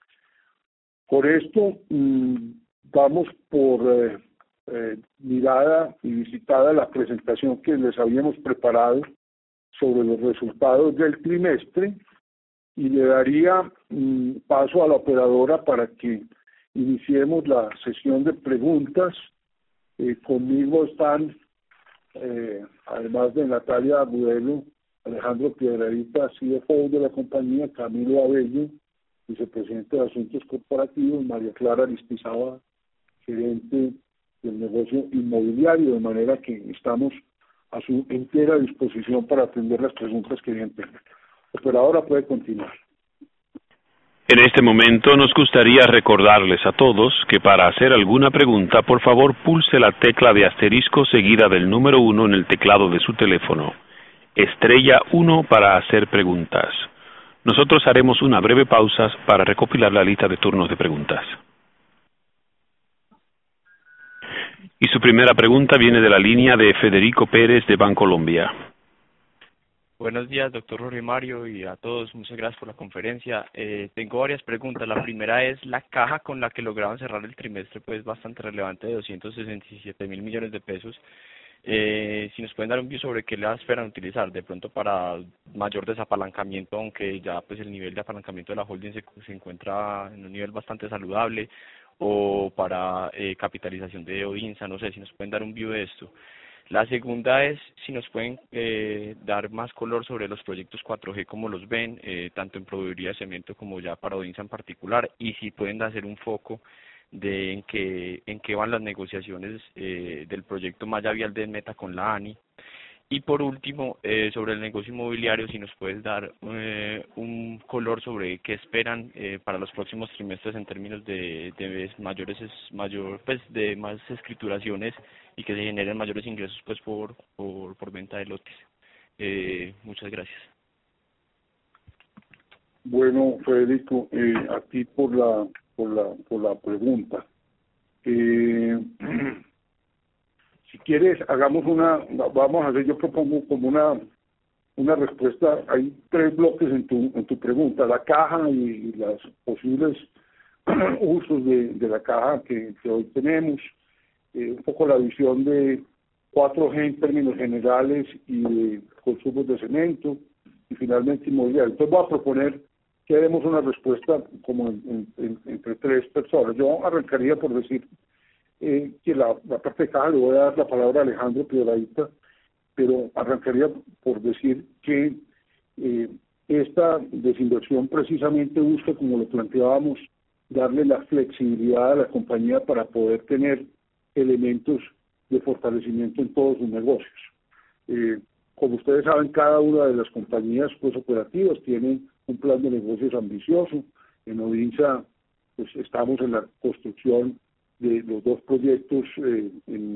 Por esto, mmm, vamos por eh, eh, mirada y visitada la presentación que les habíamos preparado sobre los resultados del trimestre y le daría mmm, paso a la operadora para que iniciemos la sesión de preguntas. Eh, conmigo están, eh, además de Natalia Agudelo, Alejandro Piedradita, C F O de la compañía, Camilo Abello, vicepresidente de Asuntos Corporativos, María Clara Aristizábal, gerente del negocio inmobiliario, de manera que estamos a su entera disposición para atender las preguntas que bien tengan. Operadora puede continuar. En este momento nos gustaría recordarles a todos que para hacer alguna pregunta, por favor pulse la tecla de asterisco seguida del número uno en el teclado de su teléfono. Estrella uno para hacer preguntas. Nosotros haremos una breve pausa para recopilar la lista de turnos de preguntas. Y su primera pregunta viene de la línea de Federico Pérez de Bancolombia. Buenos días, doctor Jorge Mario, y a todos, muchas gracias por la conferencia. Eh, tengo varias preguntas. La primera es, la caja con la que lograron cerrar el trimestre, pues bastante relevante, de doscientos sesenta y siete mil millones de pesos. Eh, si nos pueden dar un view sobre qué la esperan utilizar, de pronto para mayor desapalancamiento, aunque ya pues el nivel de apalancamiento de la holding se, se encuentra en un nivel bastante saludable, o para eh, capitalización de OINSA, no sé, si nos pueden dar un view de esto. La segunda es si nos pueden eh, dar más color sobre los proyectos cuatro G, como los ven, eh, tanto en proveeduría de cemento como ya para OINSA en particular, y si pueden hacer un foco de en qué en qué van las negociaciones eh, del proyecto Malla Vial de Meta con la ANI. Y por último, eh, sobre el negocio inmobiliario, si nos puedes dar eh, un color sobre qué esperan eh, para los próximos trimestres en términos de, de mayores mayor pues de más escrituraciones y que se generen mayores ingresos pues por por, por venta de lotes. Eh, muchas gracias. Bueno, Federico, eh, a ti por la por la por la pregunta. Eh, Si quieres, hagamos una, vamos a hacer, yo propongo como una una respuesta. Hay tres bloques en tu en tu pregunta: la caja y los posibles usos de, de la caja que, que hoy tenemos, eh, un poco la visión de cuatro G en términos generales y de consumos de cemento, y finalmente inmobiliario. Entonces voy a proponer que demos una respuesta como en, en, en, entre tres personas. Yo arrancaría por decir, eh, que la, la parte de caja le voy a dar la palabra a Alejandro Piedradita, pero arrancaría por decir que eh, esta desinversión precisamente busca, como lo planteábamos, darle la flexibilidad a la compañía para poder tener elementos de fortalecimiento en todos sus negocios. Eh, como ustedes saben, cada una de las compañías pues, operativas tienen un plan de negocios ambicioso. En Odinsa pues, estamos en la construcción de los dos proyectos eh,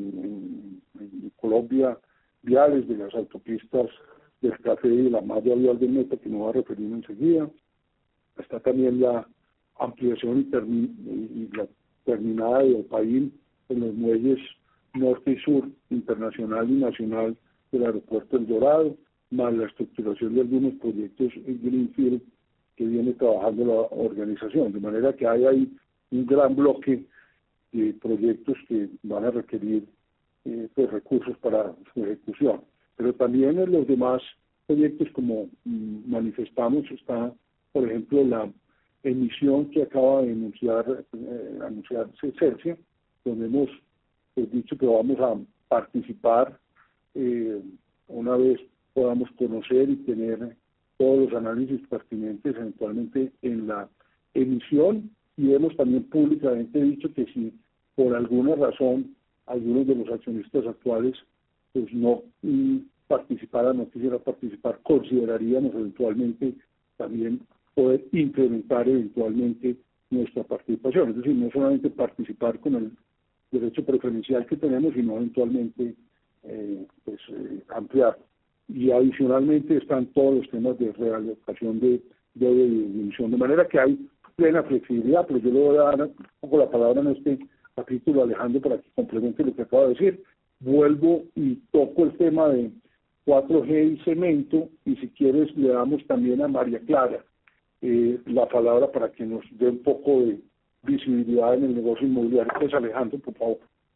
en, en, en Colombia, viales de las autopistas del Café y de la malla vial de Meta, que me voy a referir enseguida. Está también la ampliación y, termi y la terminada de Opaín en los muelles norte y sur, internacional y nacional del aeropuerto El Dorado, más la estructuración de algunos proyectos en Greenfield que viene trabajando la organización. De manera que hay ahí un gran bloque de proyectos que van a requerir eh, pues, recursos para su ejecución. Pero también en los demás proyectos, como mm, manifestamos, está, por ejemplo, la emisión que acaba de anunciar, eh, anunciarse Cercia, donde hemos pues, dicho que vamos a participar eh, una vez podamos conocer y tener todos los análisis pertinentes eventualmente en la emisión, y hemos también públicamente dicho que si por alguna razón algunos de los accionistas actuales pues no mm, participaran, no quisieran participar, consideraríamos eventualmente también poder incrementar eventualmente nuestra participación, es decir, no solamente participar con el derecho preferencial que tenemos, sino eventualmente eh, pues, eh, ampliar. Y adicionalmente están todos los temas de realocación de deuda y disminución, de manera que hay plena flexibilidad, pero yo le voy a dar un poco la palabra en este capítulo a Alejandro para que complemente lo que acaba de decir. Vuelvo y toco el tema de cuatro G y cemento, y si quieres le damos también a María Clara eh, la palabra para que nos dé un poco de visibilidad en el negocio inmobiliario. Pues Alejandro, por favor.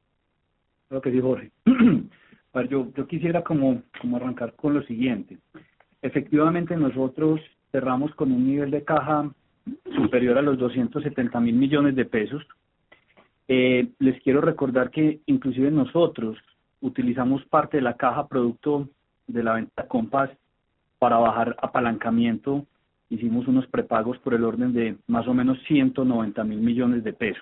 Creo que sí, Jorge. Bueno, yo, yo quisiera como, como arrancar con lo siguiente. Efectivamente, nosotros cerramos con un nivel de caja superior a los doscientos setenta mil millones de pesos. Eh, les quiero recordar que inclusive nosotros utilizamos parte de la caja producto de la venta Compass para bajar apalancamiento. Hicimos unos prepagos por el orden de más o menos ciento noventa mil millones de pesos.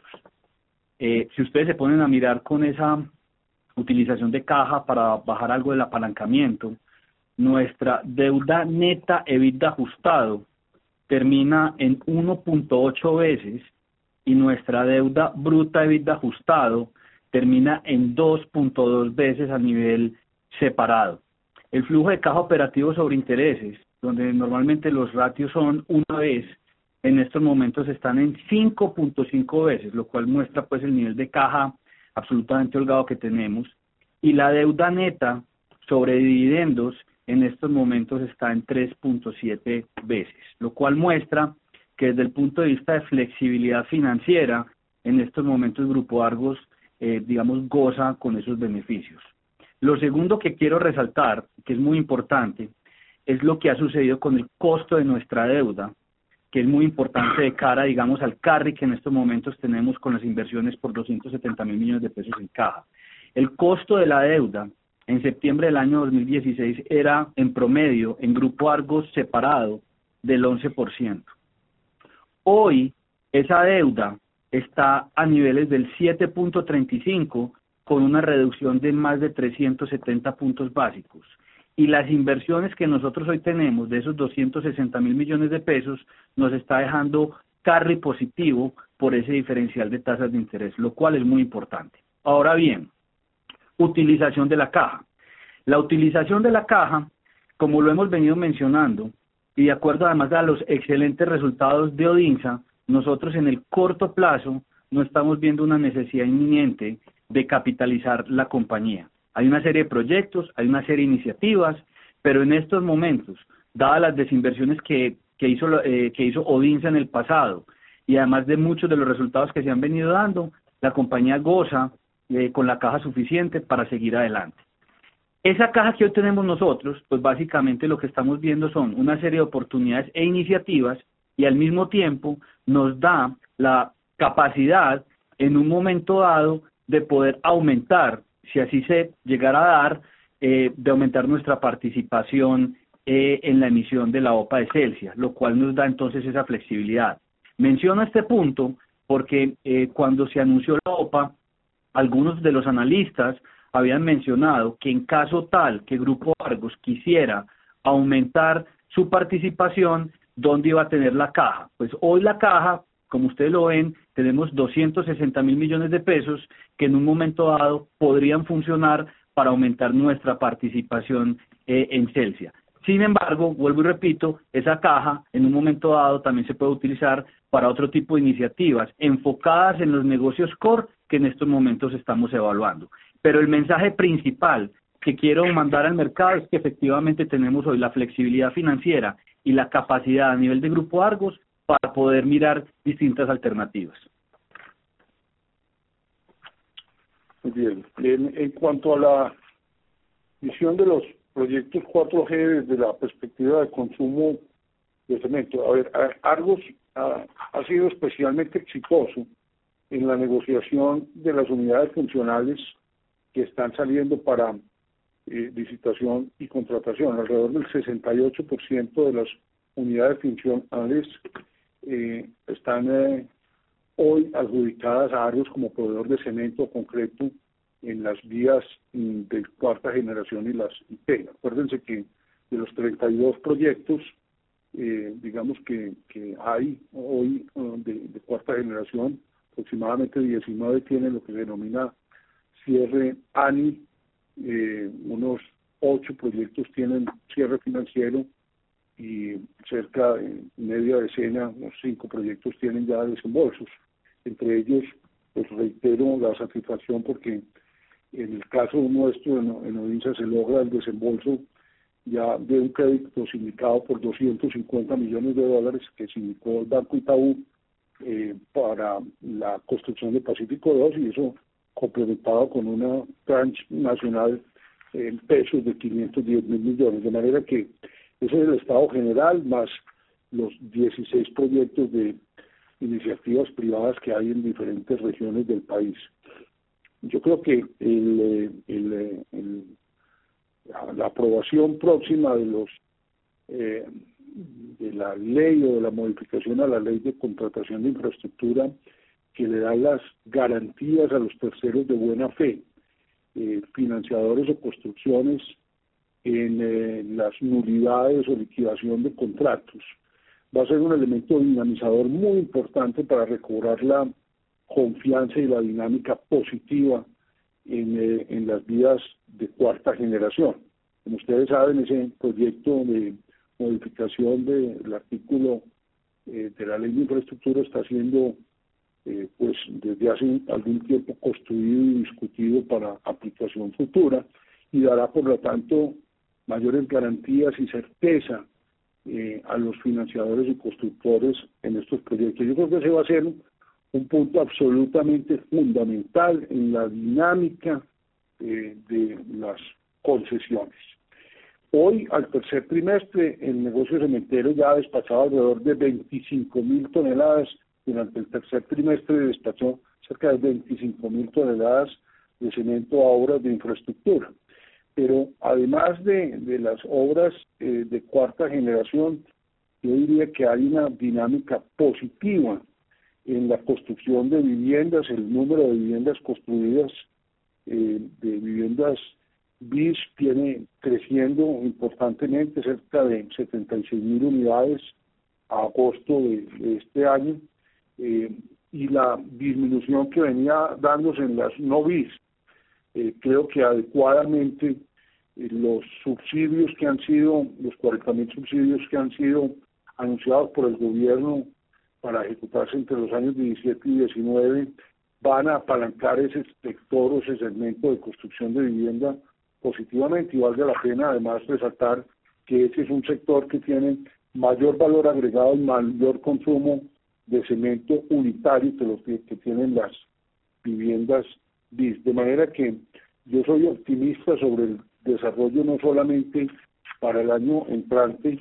Eh, si ustedes se ponen a mirar con esa utilización de caja para bajar algo del apalancamiento, nuestra deuda neta EBITDA ajustado termina en uno punto ocho veces y nuestra deuda bruta EBITDA ajustado termina en dos punto dos veces a nivel separado. El flujo de caja operativo sobre intereses, donde normalmente los ratios son una vez, en estos momentos están en cinco punto cinco veces, lo cual muestra pues el nivel de caja absolutamente holgado que tenemos, y la deuda neta sobre dividendos en estos momentos está en tres punto siete veces, lo cual muestra que desde el punto de vista de flexibilidad financiera, en estos momentos Grupo Argos, eh, digamos, goza con esos beneficios. Lo segundo que quiero resaltar, que es muy importante, es lo que ha sucedido con el costo de nuestra deuda, que es muy importante de cara, digamos, al carry que en estos momentos tenemos con las inversiones por doscientos setenta mil millones de pesos en caja. El costo de la deuda en septiembre del año dos mil dieciséis era en promedio en Grupo Argos separado del once por ciento. Hoy esa deuda está a niveles del siete punto treinta y cinco con una reducción de más de trescientos setenta puntos básicos. Y las inversiones que nosotros hoy tenemos de esos doscientos sesenta mil millones de pesos nos está dejando carry positivo por ese diferencial de tasas de interés, lo cual es muy importante. Ahora bien, utilización de la caja. La utilización de la caja, como lo hemos venido mencionando, y de acuerdo además a los excelentes resultados de Odinsa, nosotros en el corto plazo no estamos viendo una necesidad inminente de capitalizar la compañía. Hay una serie de proyectos, hay una serie de iniciativas, pero en estos momentos, dadas las desinversiones que, que, hizo, eh, que hizo Odinsa en el pasado, y además de muchos de los resultados que se han venido dando, la compañía goza eh, con la caja suficiente para seguir adelante. Esa caja que hoy tenemos nosotros, pues básicamente lo que estamos viendo son una serie de oportunidades e iniciativas, y al mismo tiempo nos da la capacidad en un momento dado de poder aumentar, si así se llegara a dar, eh, de aumentar nuestra participación eh, en la emisión de la O P A de Celsia, lo cual nos da entonces esa flexibilidad. Menciono este punto porque eh, cuando se anunció la O P A, algunos de los analistas habían mencionado que en caso tal que Grupo Argos quisiera aumentar su participación, ¿dónde iba a tener la caja? Pues hoy la caja, como ustedes lo ven, tenemos doscientos sesenta mil millones de pesos que en un momento dado podrían funcionar para aumentar nuestra participación eh, en Celsia. Sin embargo, vuelvo y repito, esa caja en un momento dado también se puede utilizar para otro tipo de iniciativas enfocadas en los negocios core que en estos momentos estamos evaluando. Pero el mensaje principal que quiero mandar al mercado es que efectivamente tenemos hoy la flexibilidad financiera y la capacidad a nivel de Grupo Argos para poder mirar distintas alternativas. Muy bien. En, en cuanto a la visión de los proyectos cuatro G desde la perspectiva de consumo de cemento, a ver, Argos ha, ha sido especialmente exitoso en la negociación de las unidades funcionales que están saliendo para eh, licitación y contratación. Alrededor del sesenta y ocho por ciento de las unidades funcionales eh, están eh, hoy adjudicadas a Argos como proveedor de cemento o concreto en las vías mm, de cuarta generación y las I P. Acuérdense que de los treinta y dos proyectos, eh, digamos que, que hay hoy uh, de, de cuarta generación, aproximadamente diecinueve tienen lo que se denomina cierre A N I, eh, unos ocho proyectos tienen cierre financiero y cerca de media decena, unos cinco proyectos tienen ya desembolsos. Entre ellos, pues reitero la satisfacción porque en el caso nuestro en, en Ovinsa se logra el desembolso ya de un crédito sindicado por doscientos cincuenta millones de dólares que sindicó el Banco Itaú eh, para la construcción de Pacífico dos, y eso complementado con una tranche nacional en pesos de quinientos diez mil millones, de manera que ese es el estado general más los dieciséis proyectos de iniciativas privadas que hay en diferentes regiones del país. Yo creo que el, el, el, la, la aprobación próxima de los eh, de la ley o de la modificación a la ley de contratación de infraestructura que le da las garantías a los terceros de buena fe, eh, financiadores o construcciones en eh, las nulidades o liquidación de contratos, va a ser un elemento dinamizador muy importante para recobrar la confianza y la dinámica positiva en, eh, en las vías de cuarta generación. Como ustedes saben, ese proyecto de modificación del artículo eh, de la ley de infraestructura está siendo eh, pues desde hace algún tiempo construido y discutido para aplicación futura, y dará por lo tanto mayores garantías y certeza eh, a los financiadores y constructores en estos proyectos. Yo creo que ese va a ser un punto absolutamente fundamental en la dinámica eh, de las concesiones. Hoy, al tercer trimestre, el negocio cementero ya ha despachado alrededor de veinticinco mil toneladas. Durante el tercer trimestre despachó cerca de veinticinco mil toneladas de cemento a obras de infraestructura. Pero además de, de las obras eh, de cuarta generación, yo diría que hay una dinámica positiva en la construcción de viviendas. El número de viviendas construidas, eh, de viviendas B I S, viene creciendo importantemente, cerca de setenta y seis mil unidades a agosto de, de este año, eh, y la disminución que venía dándose en las no B I S. Eh, creo que adecuadamente eh, los subsidios que han sido, los cuarenta mil subsidios que han sido anunciados por el gobierno para ejecutarse entre los años diecisiete y diecinueve, van a apalancar ese sector o ese segmento de construcción de vivienda positivamente, y valga la pena además resaltar que ese es un sector que tiene mayor valor agregado y mayor consumo de cemento unitario que los que, que tienen las viviendas B I S. De manera que yo soy optimista sobre el desarrollo no solamente para el año entrante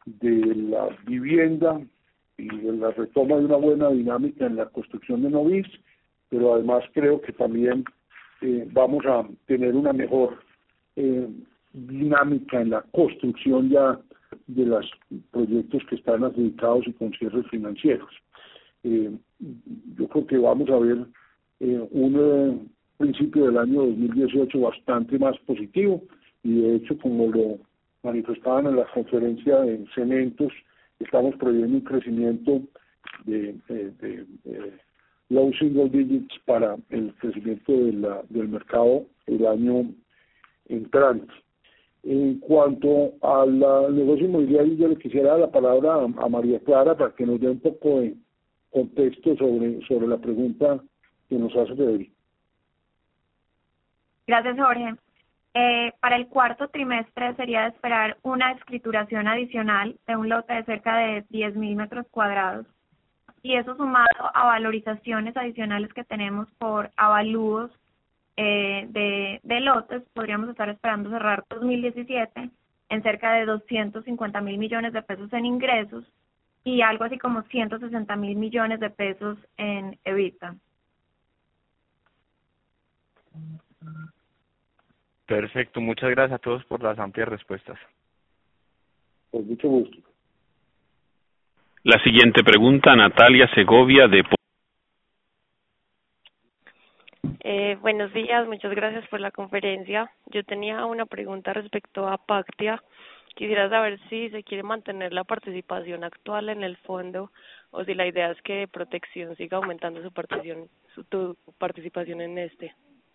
de la vivienda y de la retoma de una buena dinámica en la construcción de no B I S, pero además creo que también eh, vamos a tener una mejor eh, dinámica en la construcción ya de los proyectos que están adjudicados y con cierres financieros. Eh, yo creo que vamos a ver eh, un eh, principio del año dos mil dieciocho bastante más positivo, y de hecho, como lo manifestaban en la conferencia de cementos, estamos previendo un crecimiento de, de, de, de low single digits para el crecimiento de la, del mercado el año entrante. En cuanto al negocio inmobiliario, yo le quisiera dar la palabra a, a María Clara para que nos dé un poco de contexto sobre, sobre la pregunta que nos hace Federico. Gracias, Jorge. Eh, para el cuarto trimestre sería de esperar una escrituración adicional de un lote de cerca de diez mil metros cuadrados, y eso sumado a valorizaciones adicionales que tenemos por avalúos eh, de, de lotes, podríamos estar esperando cerrar dos mil diecisiete en cerca de doscientos cincuenta mil millones de pesos en ingresos y algo así como ciento sesenta mil millones de pesos en EBITDA. Perfecto, muchas gracias a todos por las amplias respuestas. Con mucho gusto. La siguiente pregunta, Natalia Segovia de... Eh, buenos días, muchas gracias por la conferencia. Yo tenía una pregunta respecto a Pactia. Quisiera saber si se quiere mantener la participación actual en el fondo o si la idea es que Protección siga aumentando su participación, su, tu participación en este.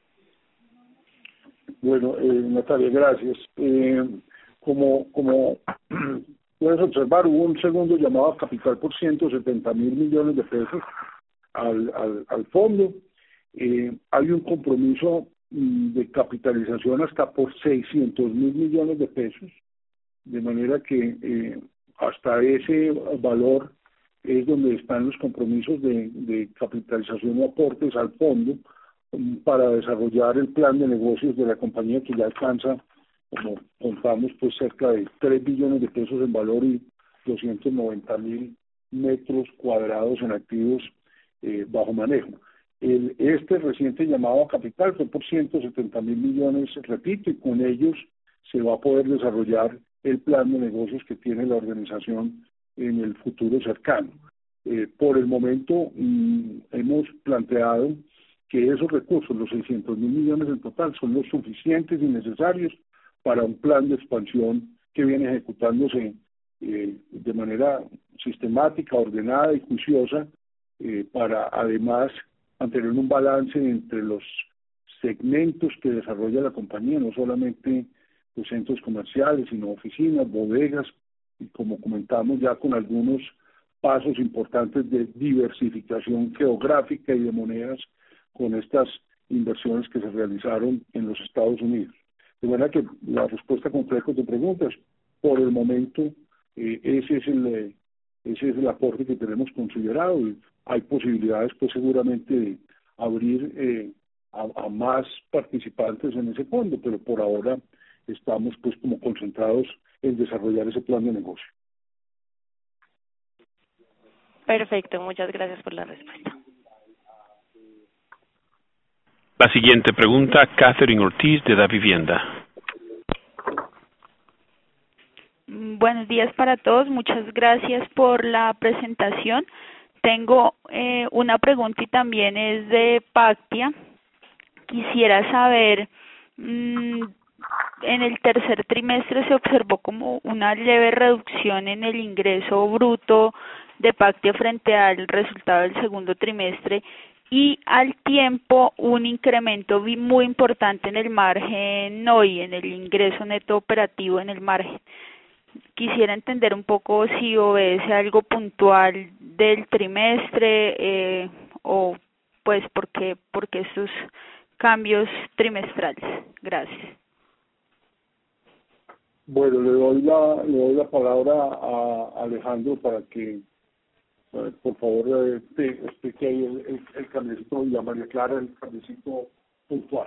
Bueno, eh, Natalia, gracias. Eh, como como puedes observar, hubo un segundo llamado a capital por ciento setenta mil millones de pesos al, al, al fondo. Eh, hay un compromiso mm, de capitalización hasta por seiscientos mil millones de pesos, de manera que eh, hasta ese valor es donde están los compromisos de, de capitalización o aportes al fondo para desarrollar el plan de negocios de la compañía, que ya alcanza, como contamos, pues cerca de tres billones de pesos en valor y doscientos noventa mil metros cuadrados en activos eh, bajo manejo. El, este reciente llamado a capital fue por ciento setenta mil millones, repito, y con ellos se va a poder desarrollar el plan de negocios que tiene la organización en el futuro cercano. Eh, por el momento mm, hemos planteado que esos recursos, los seiscientos mil millones en total, son los suficientes y necesarios para un plan de expansión que viene ejecutándose eh, de manera sistemática, ordenada y juiciosa, eh, para además mantener un balance entre los segmentos que desarrolla la compañía, no solamente los centros comerciales, sino oficinas, bodegas, y como comentamos ya con algunos pasos importantes de diversificación geográfica y de monedas con estas inversiones que se realizaron en los Estados Unidos. De manera que la respuesta concreta a tu pregunta es, por el momento, eh, ese es el eh, ese es el aporte que tenemos considerado, y hay posibilidades pues seguramente de abrir eh, a, a más participantes en ese fondo, pero por ahora estamos pues como concentrados en desarrollar ese plan de negocio. Perfecto, muchas gracias por la respuesta. La siguiente pregunta, Catherine Ortiz de Da Vivienda. Buenos días para todos, muchas gracias por la presentación. Tengo eh, una pregunta y también es de Pactia. Quisiera saber, mmm, en el tercer trimestre se observó como una leve reducción en el ingreso bruto de Pactia frente al resultado del segundo trimestre, y al tiempo un incremento muy importante en el margen N O I, en el ingreso neto operativo en el margen. Quisiera entender un poco si obedece algo puntual del trimestre eh, o pues por qué, por qué estos cambios trimestrales. Gracias. Bueno, le doy la, le doy la palabra a Alejandro para que por favor te explique ahí el, el, el cambiecito, y a María Clara el cambiecito puntual.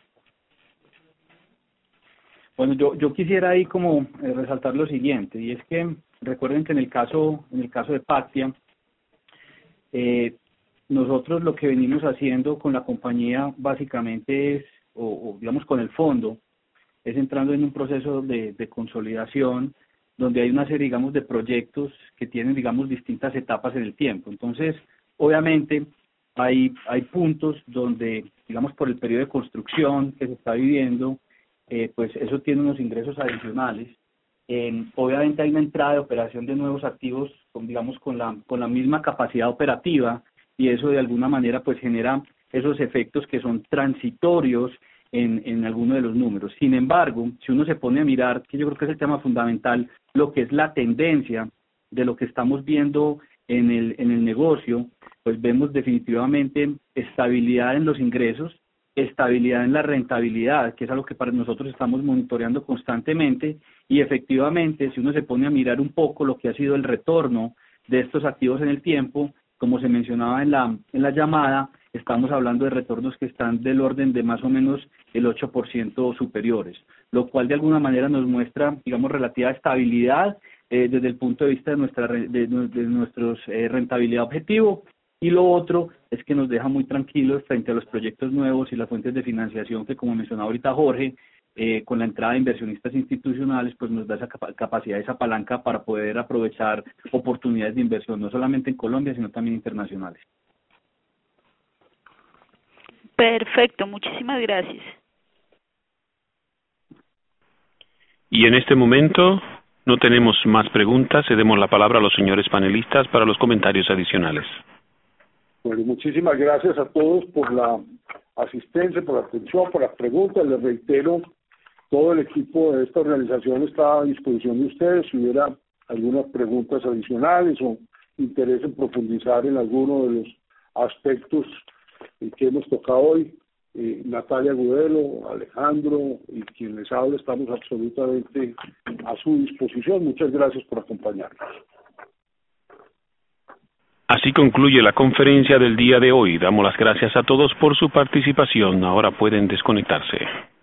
Bueno, yo yo quisiera ahí como eh, resaltar lo siguiente, y es que recuerden que en el caso en el caso de Pactia, eh, nosotros lo que venimos haciendo con la compañía básicamente es, o, o digamos con el fondo, es entrando en un proceso de, de consolidación donde hay una serie, digamos, de proyectos que tienen, digamos, distintas etapas en el tiempo. Entonces, obviamente, hay, hay puntos donde, digamos, por el periodo de construcción que se está viviendo, eh, pues eso tiene unos ingresos adicionales. Eh, obviamente hay una entrada de operación de nuevos activos, con, digamos, con la, con la misma capacidad operativa, y eso de alguna manera pues genera esos efectos que son transitorios en, en alguno de los números. Sin embargo, si uno se pone a mirar, que yo creo que es el tema fundamental, lo que es la tendencia de lo que estamos viendo en el, en el negocio, pues vemos definitivamente estabilidad en los ingresos, estabilidad en la rentabilidad, que es algo que para nosotros estamos monitoreando constantemente, y efectivamente, si uno se pone a mirar un poco lo que ha sido el retorno de estos activos en el tiempo, como se mencionaba en la, en la llamada, estamos hablando de retornos que están del orden de más o menos el ocho por ciento superiores, lo cual de alguna manera nos muestra, digamos, relativa estabilidad eh, desde el punto de vista de nuestra de, de nuestros eh, rentabilidad objetivo, y lo otro es que nos deja muy tranquilos frente a los proyectos nuevos y las fuentes de financiación que, como mencionaba ahorita Jorge, eh, con la entrada de inversionistas institucionales, pues nos da esa capa capacidad, esa palanca para poder aprovechar oportunidades de inversión, no solamente en Colombia, sino también internacionales. Perfecto, muchísimas gracias. Y en este momento no tenemos más preguntas, cedemos la palabra a los señores panelistas para los comentarios adicionales. Bueno, muchísimas gracias a todos por la asistencia, por la atención, por las preguntas. Les reitero, todo el equipo de esta organización está a disposición de ustedes. Si hubiera algunas preguntas adicionales o interés en profundizar en alguno de los aspectos que hemos tocado hoy, eh, Natalia Gudelo, Alejandro y quien les habla, estamos absolutamente a su disposición. Muchas gracias por acompañarnos. Así concluye la conferencia del día de hoy. Damos las gracias a todos por su participación. Ahora pueden desconectarse.